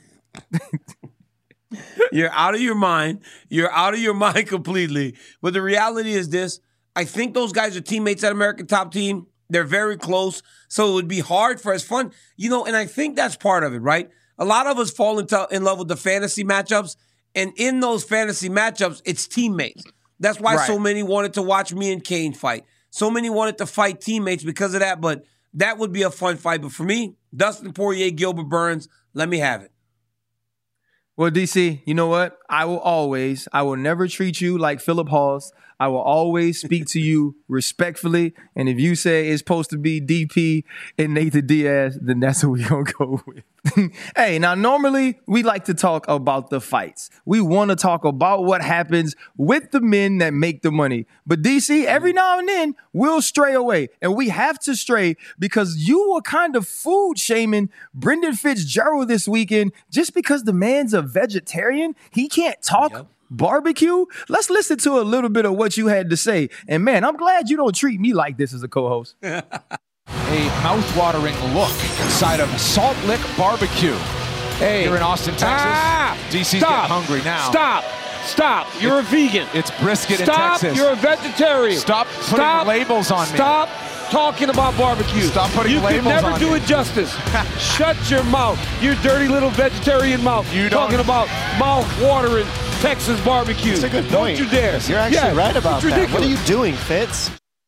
You're out of your mind. You're out of your mind completely. But the reality is this. I think those guys are teammates at American Top Team. They're very close. So it would be hard for us fun. You know, and I think that's part of it, right? A lot of us fall into, in love with the fantasy matchups. And in those fantasy matchups, it's teammates. That's why right. so many wanted to watch me and Kane fight. So many wanted to fight teammates because of that. But that would be a fun fight. But for me, Dustin Poirier, Gilbert Burns, let me have it. Well, D C, you know what? I will always, I will never treat you like Philip Halls. I will always speak to you respectfully. And if you say it's supposed to be D P and Nathan Diaz, then that's what we're going to go with. Hey, now normally we like to talk about the fights. We want to talk about what happens with the men that make the money. But D C, every now and then we'll stray away. And we have to stray because you were kind of food shaming Brendan Fitzgerald this weekend just because the man's a vegetarian. He can't talk yep. barbecue. Let's listen to a little bit of what you had to say. And man, I'm glad you don't treat me like this as a co-host. A mouth-watering look inside of Salt Lick Barbecue. Hey, here in Austin, Texas. Ah, D C's getting hungry now. Stop. Stop. You're it, a vegan. It's brisket Stop. in Texas. You're a vegetarian. Stop putting Stop. labels on me. Stop talking about barbecue. Stop putting you labels on me. You can never do me. it justice. Shut your mouth. You dirty little vegetarian mouth. You talking about mouth-watering Texas barbecue. That's a good point. Don't you dare. You're actually yeah, right about that. ridiculous. What are you doing, Fitz?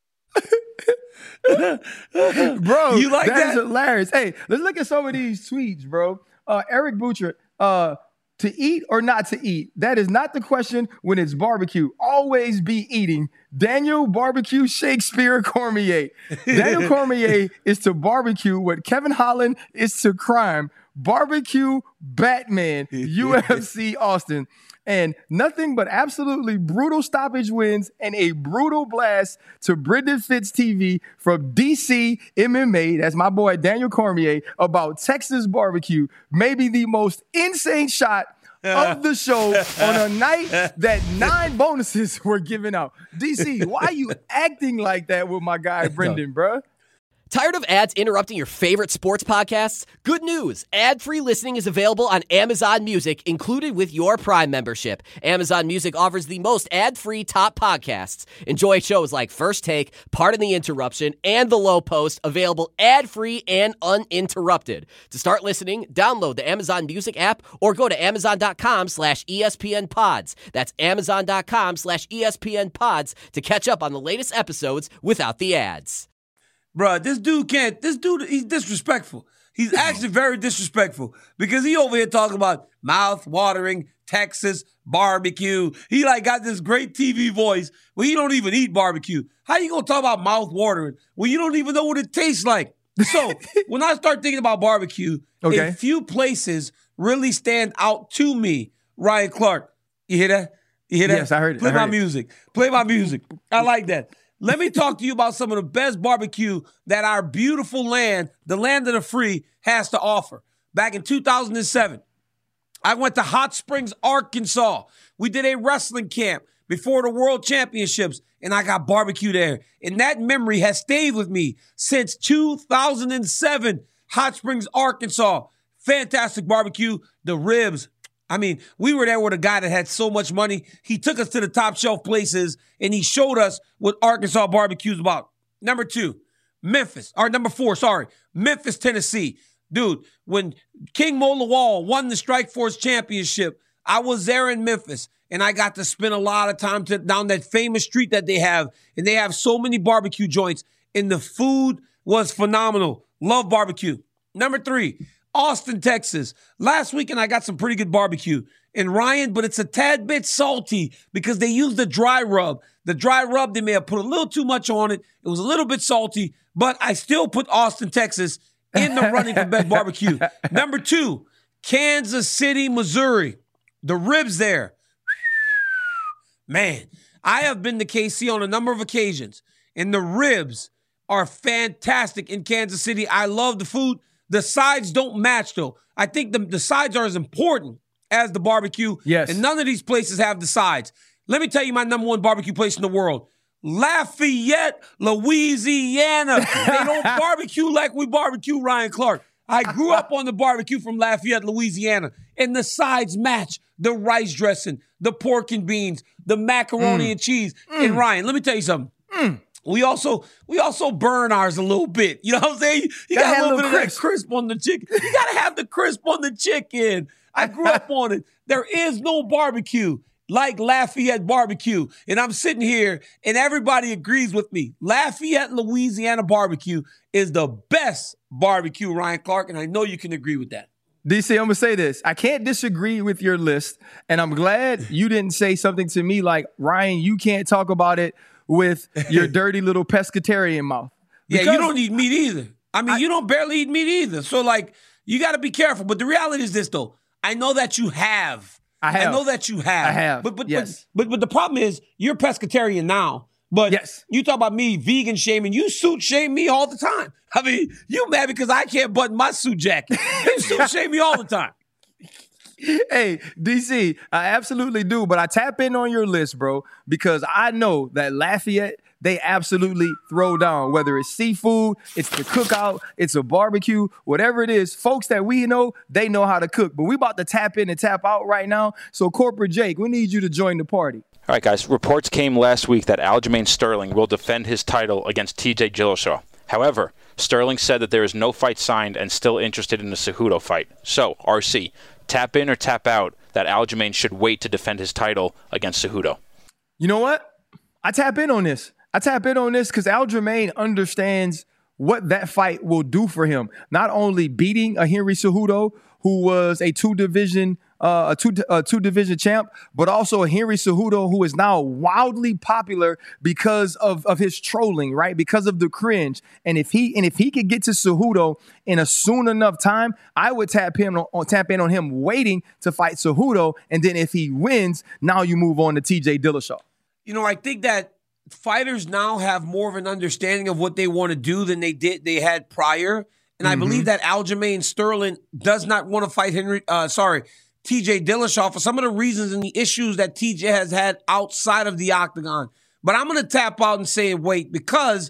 Bro, you like that, that? is hilarious. Hey, let's look at some of these tweets, bro. Uh, Eric Butcher, uh, to eat or not to eat? That is not the question when it's barbecue. Always be eating. Daniel Barbecue Shakespeare Cormier. Daniel Cormier is to barbecue what Kevin Holland is to crime. Barbecue Batman, U F C Austin. And nothing but absolutely brutal stoppage wins and a brutal blast to Brendan Fitz T V from D C M M A, that's my boy Daniel Cormier, about Texas barbecue. Maybe the most insane shot of the show on a night that nine bonuses were given out. D C, why are you acting like that with my guy Brendan, bruh? Tired of ads interrupting your favorite sports podcasts? Good news! Ad-free listening is available on Amazon Music, included with your Prime membership. Amazon Music offers the most ad-free top podcasts. Enjoy shows like First Take, Pardon the Interruption, and The Low Post, available ad-free and uninterrupted. To start listening, download the Amazon Music app or go to amazon.com slash ESPN pods. That's amazon.com slash ESPN pods to catch up on the latest episodes without the ads. Bruh, this dude can't, this dude, he's disrespectful. He's actually very disrespectful because he over here talking about mouth-watering Texas barbecue. He like got this great T V voice when he don't even eat barbecue. How you gonna talk about mouth-watering when you don't even know what it tastes like? So when I start thinking about barbecue, okay. a few places really stand out to me. Ryan Clark, you hear that? You hear that? Yes, I heard it. Play I heard my it. music. Play my music. I like that. Let me talk to you about some of the best barbecue that our beautiful land, the land of the free, has to offer. Back in two thousand seven, I went to Hot Springs, Arkansas. We did a wrestling camp before the World Championships, and I got barbecue there. And that memory has stayed with me since two thousand seven. Hot Springs, Arkansas. Fantastic barbecue. The ribs. I mean, we were there with a guy that had so much money. He took us to the top shelf places, and he showed us what Arkansas barbecue is about. Number two, Memphis. Or number four, sorry. Memphis, Tennessee. Dude, when King Mo Lawal won the Strikeforce Championship, I was there in Memphis, and I got to spend a lot of time to, down that famous street that they have, and they have so many barbecue joints, and the food was phenomenal. Love barbecue. Number three, Austin, Texas. Last weekend, I got some pretty good barbecue in Ryan, but it's a tad bit salty because they use the dry rub. The dry rub, they may have put a little too much on it. It was a little bit salty, but I still put Austin, Texas in the running for best barbecue. Number two, Kansas City, Missouri. The ribs there. Man, I have been to K C on a number of occasions, and the ribs are fantastic in Kansas City. I love the food. The sides don't match, though. I think the, the sides are as important as the barbecue. Yes. And none of these places have the sides. Let me tell you my number one barbecue place in the world. Lafayette, Louisiana. They don't barbecue like we barbecue, Ryan Clark. I grew up on the barbecue from Lafayette, Louisiana. And the sides match. The rice dressing, the pork and beans, the macaroni mm. and cheese. Mm. And Ryan, let me tell you something. Mm. We also we also burn ours a little bit. You know what I'm saying? You, you got a little, little bit crisp. of that crisp on the chicken. You got to have the crisp on the chicken. I grew up on it. There is no barbecue like Lafayette barbecue. And I'm sitting here and everybody agrees with me. Lafayette, Louisiana barbecue is the best barbecue, Ryan Clark, and I know you can agree with that. D C, I'm going to say this. I can't disagree with your list, and I'm glad you didn't say something to me like, Ryan, you can't talk about it with your dirty little pescatarian mouth. Because yeah, you don't eat meat either. I mean, I, you don't barely eat meat either. So, like, you got to be careful. But the reality is this, though. I know that you have. I have. I know that you have. I have. But but, yes. but but but the problem is you're pescatarian now. But yes. you talk about me vegan shaming. You suit shame me all the time. I mean, you mad because I can't button my suit jacket. You suit shame me all the time. Hey, D C, I absolutely do, but I tap in on your list, bro, because I know that Lafayette, they absolutely throw down, whether it's seafood, it's the cookout, it's a barbecue, whatever it is. Folks that we know, they know how to cook, but we about to tap in and tap out right now. So Corporate Jake, we need you to join the party. All right, guys, reports came last week that Aljamain Sterling will defend his title against T J Dillashaw. However, Sterling said that there is no fight signed and still interested in the Cejudo fight. So, R C, tap in or tap out that Aljamain should wait to defend his title against Cejudo. You know what? I tap in on this. I tap in on this because Aljamain understands what that fight will do for him. Not only beating a Henry Cejudo, who was a two-division uh, a two a two-division champ, but also a Henry Cejudo who is now wildly popular because of, of his trolling, right? Because of the cringe. And if he and if he could get to Cejudo in a soon enough time, I would tap him on tap in on him waiting to fight Cejudo. And then if he wins, now you move on to T J Dillashaw. You know, I think that fighters now have more of an understanding of what they want to do than they did they had prior. And mm-hmm. I believe that Aljamain Sterling does not want to fight Henry, uh, sorry, T J Dillashaw for some of the reasons and the issues that T J has had outside of the octagon. But I'm going to tap out and say wait, because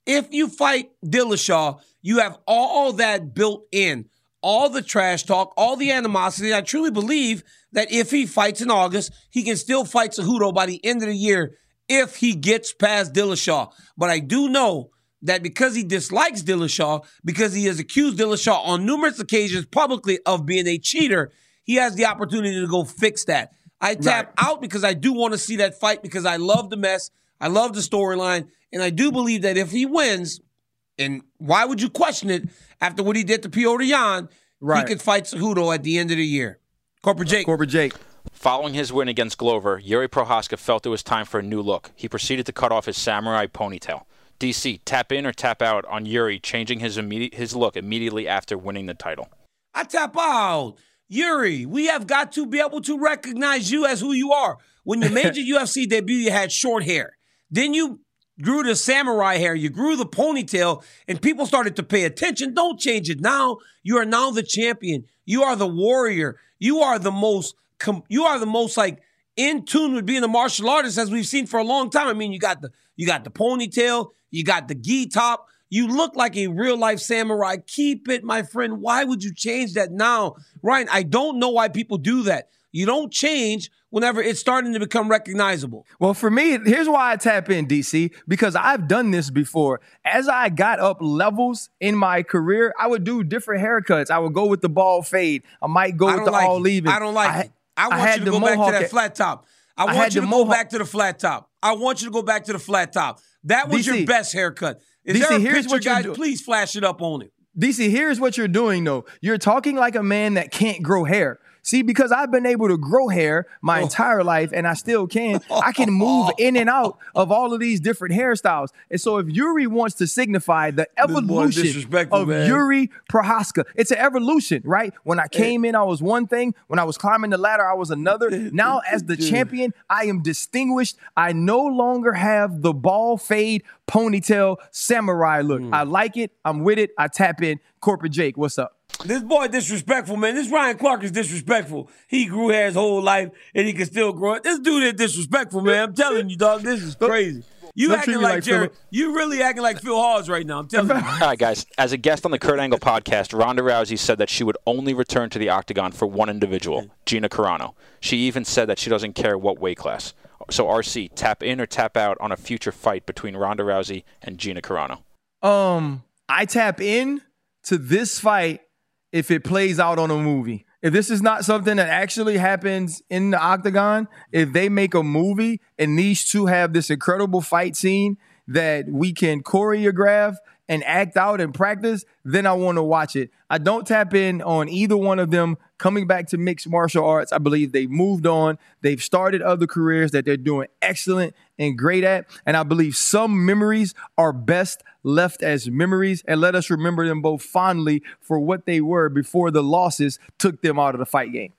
if you fight Dillashaw, you have all that built in, all the trash talk, all the animosity. I truly believe that if he fights in August, he can still fight Cejudo by the end of the year if he gets past Dillashaw. But I do know that because he dislikes Dillashaw, because he has accused Dillashaw on numerous occasions publicly of being a cheater, he has the opportunity to go fix that. I tap right. out because I do want to see that fight because I love the mess. I love the storyline. And I do believe that if he wins, and why would you question it after what he did to Petr Yan, right. he could fight Cejudo at the end of the year. Corporate Jake. Corporate Jake. Following his win against Glover, Yuri Prochazka felt it was time for a new look. He proceeded to cut off his samurai ponytail. D C, tap in or tap out on Yuri changing his immediate his look immediately after winning the title? I tap out. Yuri, we have got to be able to recognize you as who you are. When you made your U F C debut, you had short hair. Then you grew the samurai hair. You grew the ponytail, and people started to pay attention. Don't change it now. You are now the champion. You are the warrior. You are the most, you are the most like in tune with being a martial artist as we've seen for a long time. I mean, you got the, you got the ponytail. You got the gi top. You look like a real-life samurai. Keep it, my friend. Why would you change that now? Ryan, I don't know why people do that. You don't change whenever it's starting to become recognizable. Well, for me, here's why I tap in, D C, because I've done this before. As I got up levels in my career, I would do different haircuts. I would go with the bald fade. I might go with the like all it. leaving. I don't like I, it. I want I you to go back to that flat top. I, I want you to go mohawk. back to the flat top. I want you to go back to the flat top. That was D C, your best haircut. Is D C, there a here's picture, what guys? do- Please flash it up on it. D C, here's what you're doing, though. You're talking like a man that can't grow hair. See, because I've been able to grow hair my oh. entire life, and I still can, I can move in and out of all of these different hairstyles. And so if Yuri wants to signify the evolution of man. Yuri Prochazka, it's an evolution, right? When I came in, I was one thing. When I was climbing the ladder, I was another. Now, as the champion, I am distinguished. I no longer have the ball fade, ponytail, samurai look. Mm. I like it. I'm with it. I tap in. Corporate Jake, what's up? This boy disrespectful, man. This Ryan Clark is disrespectful. He grew hair his whole life, and he can still grow it. This dude is disrespectful, man. I'm telling you, dog. This is crazy. You Don't acting like, like Jared. You really acting like Phil Hawes right now. I'm telling you. All right, guys. As a guest on the Kurt Angle podcast, Ronda Rousey said that she would only return to the octagon for one individual, Gina Carano. She even said that she doesn't care what weight class. So, R C, tap in or tap out on a future fight between Ronda Rousey and Gina Carano? Um, I tap in to this fight if it plays out on a movie. If this is not something that actually happens in the octagon, if they make a movie and these two have this incredible fight scene that we can choreograph and act out and practice, then I want to watch it. I don't tap in on either one of them coming back to mixed martial arts. I believe they've moved on. They've started other careers that they're doing excellent and great at. And I believe some memories are best left as memories, and let us remember them both fondly for what they were before the losses took them out of the fight game.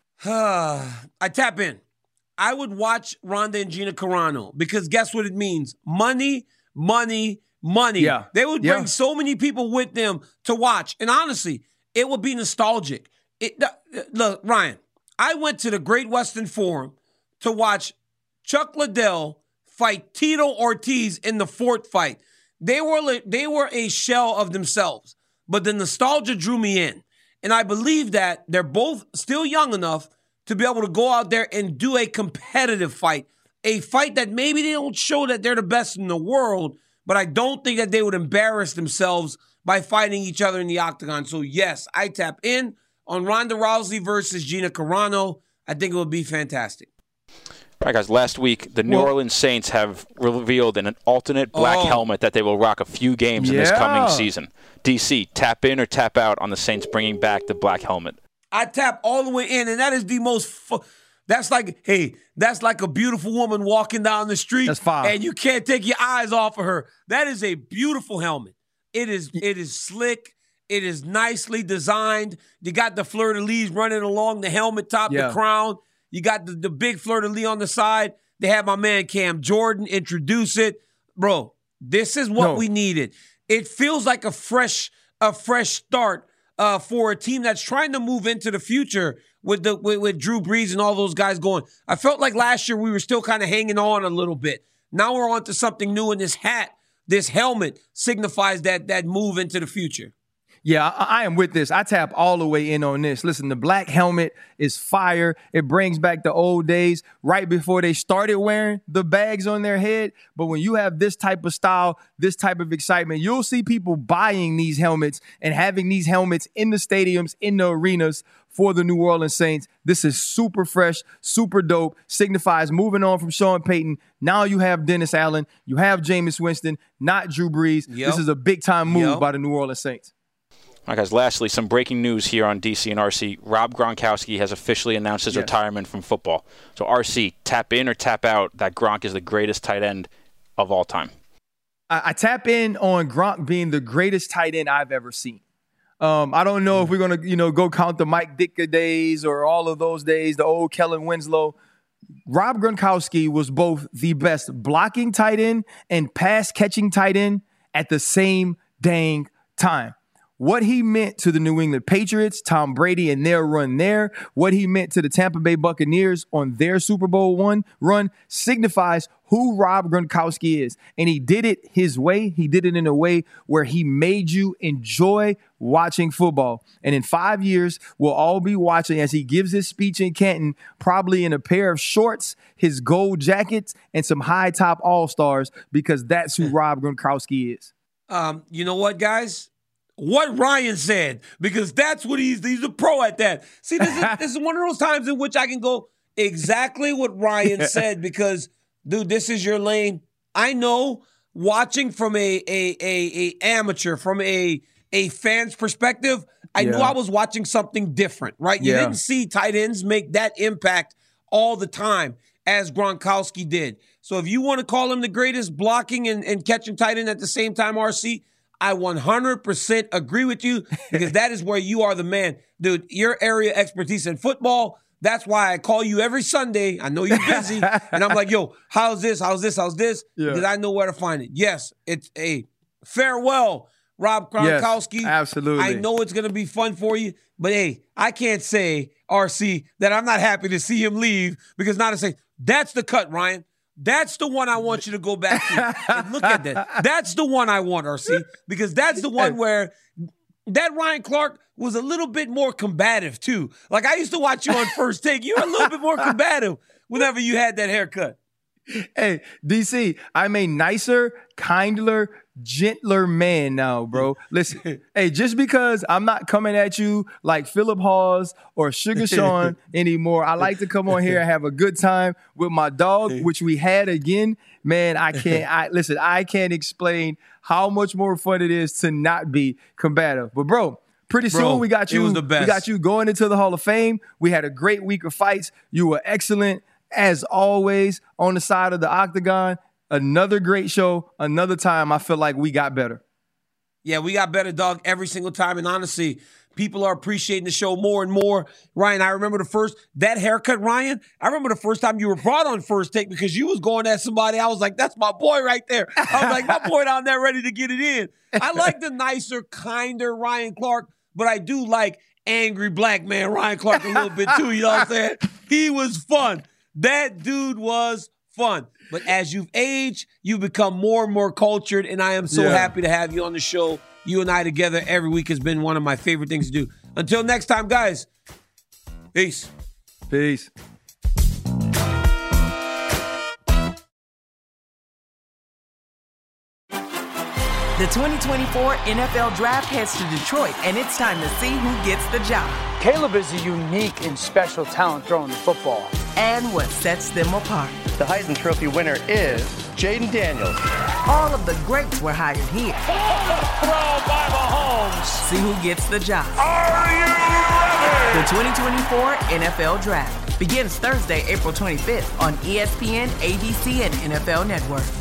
I tap in. I would watch Ronda and Gina Carano because guess what it means? Money, money, money. Yeah. They would bring yeah. so many people with them to watch. And honestly, it would be nostalgic. It, look, Ryan, I went to the Great Western Forum to watch Chuck Liddell fight Tito Ortiz in the fourth fight. They were they were a shell of themselves, but the nostalgia drew me in. And I believe that they're both still young enough to be able to go out there and do a competitive fight, a fight that maybe they don't show that they're the best in the world, but I don't think that they would embarrass themselves by fighting each other in the octagon. So, yes, I tap in on Ronda Rousey versus Gina Carano. I think it would be fantastic. All right, guys, last week, the New well, Orleans Saints have revealed an alternate black oh. helmet that they will rock a few games yeah. in this coming season. D C, tap in or tap out on the Saints bringing back the black helmet? I tap all the way in, and that is the most fu- – that's like, hey, that's like a beautiful woman walking down the street. That's fine. And you can't take your eyes off of her. That is a beautiful helmet. It is It is slick. It is nicely designed. You got the fleur-de-lis running along the helmet top, yeah. the crown. You got the, the big fleur-de-lis on the side. They had my man Cam Jordan introduce it. Bro, this is what no. we needed. It feels like a fresh a fresh start uh, for a team that's trying to move into the future with the with, with Drew Brees and all those guys going. I felt like last year we were still kind of hanging on a little bit. Now we're on to something new, and this hat this helmet signifies that that move into the future. Yeah, I, I am with this. I tap all the way in on this. Listen, the black helmet is fire. It brings back the old days right before they started wearing the bags on their head. But when you have this type of style, this type of excitement, you'll see people buying these helmets and having these helmets in the stadiums, in the arenas for the New Orleans Saints. This is super fresh, super dope, signifies moving on from Sean Payton. Now you have Dennis Allen, you have Jameis Winston, not Drew Brees. Yep. This is a big-time move Yep. by the New Orleans Saints. All right, guys, lastly, some breaking news here on D C and R C. Rob Gronkowski has officially announced his Yes. retirement from football. So, R C, tap in or tap out that Gronk is the greatest tight end of all time? I, I tap in on Gronk being the greatest tight end I've ever seen. Um, I don't know if we're going to, you know, go count the Mike Ditka days or all of those days, the old Kellen Winslow. Rob Gronkowski was both the best blocking tight end and pass catching tight end at the same dang time. What he meant to the New England Patriots, Tom Brady and their run there, what he meant to the Tampa Bay Buccaneers on their Super Bowl one run signifies who Rob Gronkowski is. And he did it his way. He did it in a way where he made you enjoy watching football. And in five years, we'll all be watching as he gives his speech in Canton, probably in a pair of shorts, his gold jackets, and some high-top all-stars, because that's who Rob Gronkowski is. Um, you know what, guys? What Ryan said, because that's what he's he's a pro at that. See, this is, this is one of those times in which I can go exactly what Ryan said, because, dude, this is your lane. I know watching from a a a, a amateur, from a a fan's perspective, I Yeah. knew I was watching something different, right? You Yeah. didn't see tight ends make that impact all the time as Gronkowski did. So if you want to call him the greatest blocking and, and catching tight end at the same time, R C, I one hundred percent agree with you, because that is where you are the man. Dude, your area expertise in football, that's why I call you every Sunday. I know you're busy. And I'm like, yo, how's this? How's this? How's this? Yeah. Because I know where to find it. Yes, it's a farewell, Rob Gronkowski. Yes, absolutely. I know it's going to be fun for you. But, hey, I can't say, R C, that I'm not happy to see him leave, because now to say, that's the cut, Ryan. That's the one I want you to go back to. And look at that. That's the one I want, R C, because that's the one where that Ryan Clark was a little bit more combative, too. Like, I used to watch you on First Take. You were a little bit more combative whenever you had that haircut. Hey, D C, I'm a nicer, kinder, gentler man now, bro. Listen, hey, just because I'm not coming at you like Philip Hawes or Sugar Sean anymore, I like to come on here and have a good time with my dog, which we had again. Man, I can't, I listen, I can't explain how much more fun it is to not be combative. But bro, pretty soon Bro, we got it you, was the best. we got you going into the Hall of Fame. We had a great week of fights. You were excellent, as always, on the side of the octagon. Another great show. Another time I feel like we got better. Yeah, we got better, dog, every single time. And honestly, people are appreciating the show more and more. Ryan, I remember the first, that haircut, Ryan, I remember the first time you were brought on First Take, because you was going at somebody. I was like, that's my boy right there. I was like, my boy down there ready to get it in. I like the nicer, kinder Ryan Clark, but I do like angry black man Ryan Clark a little bit too. You know what I'm saying? He was fun. That dude was fun. But as you've aged, you become more and more cultured, and I am so Yeah. happy to have you on the show. You and I together every week has been one of my favorite things to do. Until next time, guys, peace. Peace. The twenty twenty-four N F L Draft heads to Detroit, and it's time to see who gets the job Caleb is a unique and special talent throwing the football. and what sets them apart. The Heisman Trophy winner is Jaden Daniels. All of the greats were hired here. Throw by Mahomes. See who gets the job. Are you ready? The twenty twenty-four N F L Draft begins Thursday, April twenty-fifth on E S P N, A B C, and N F L Network.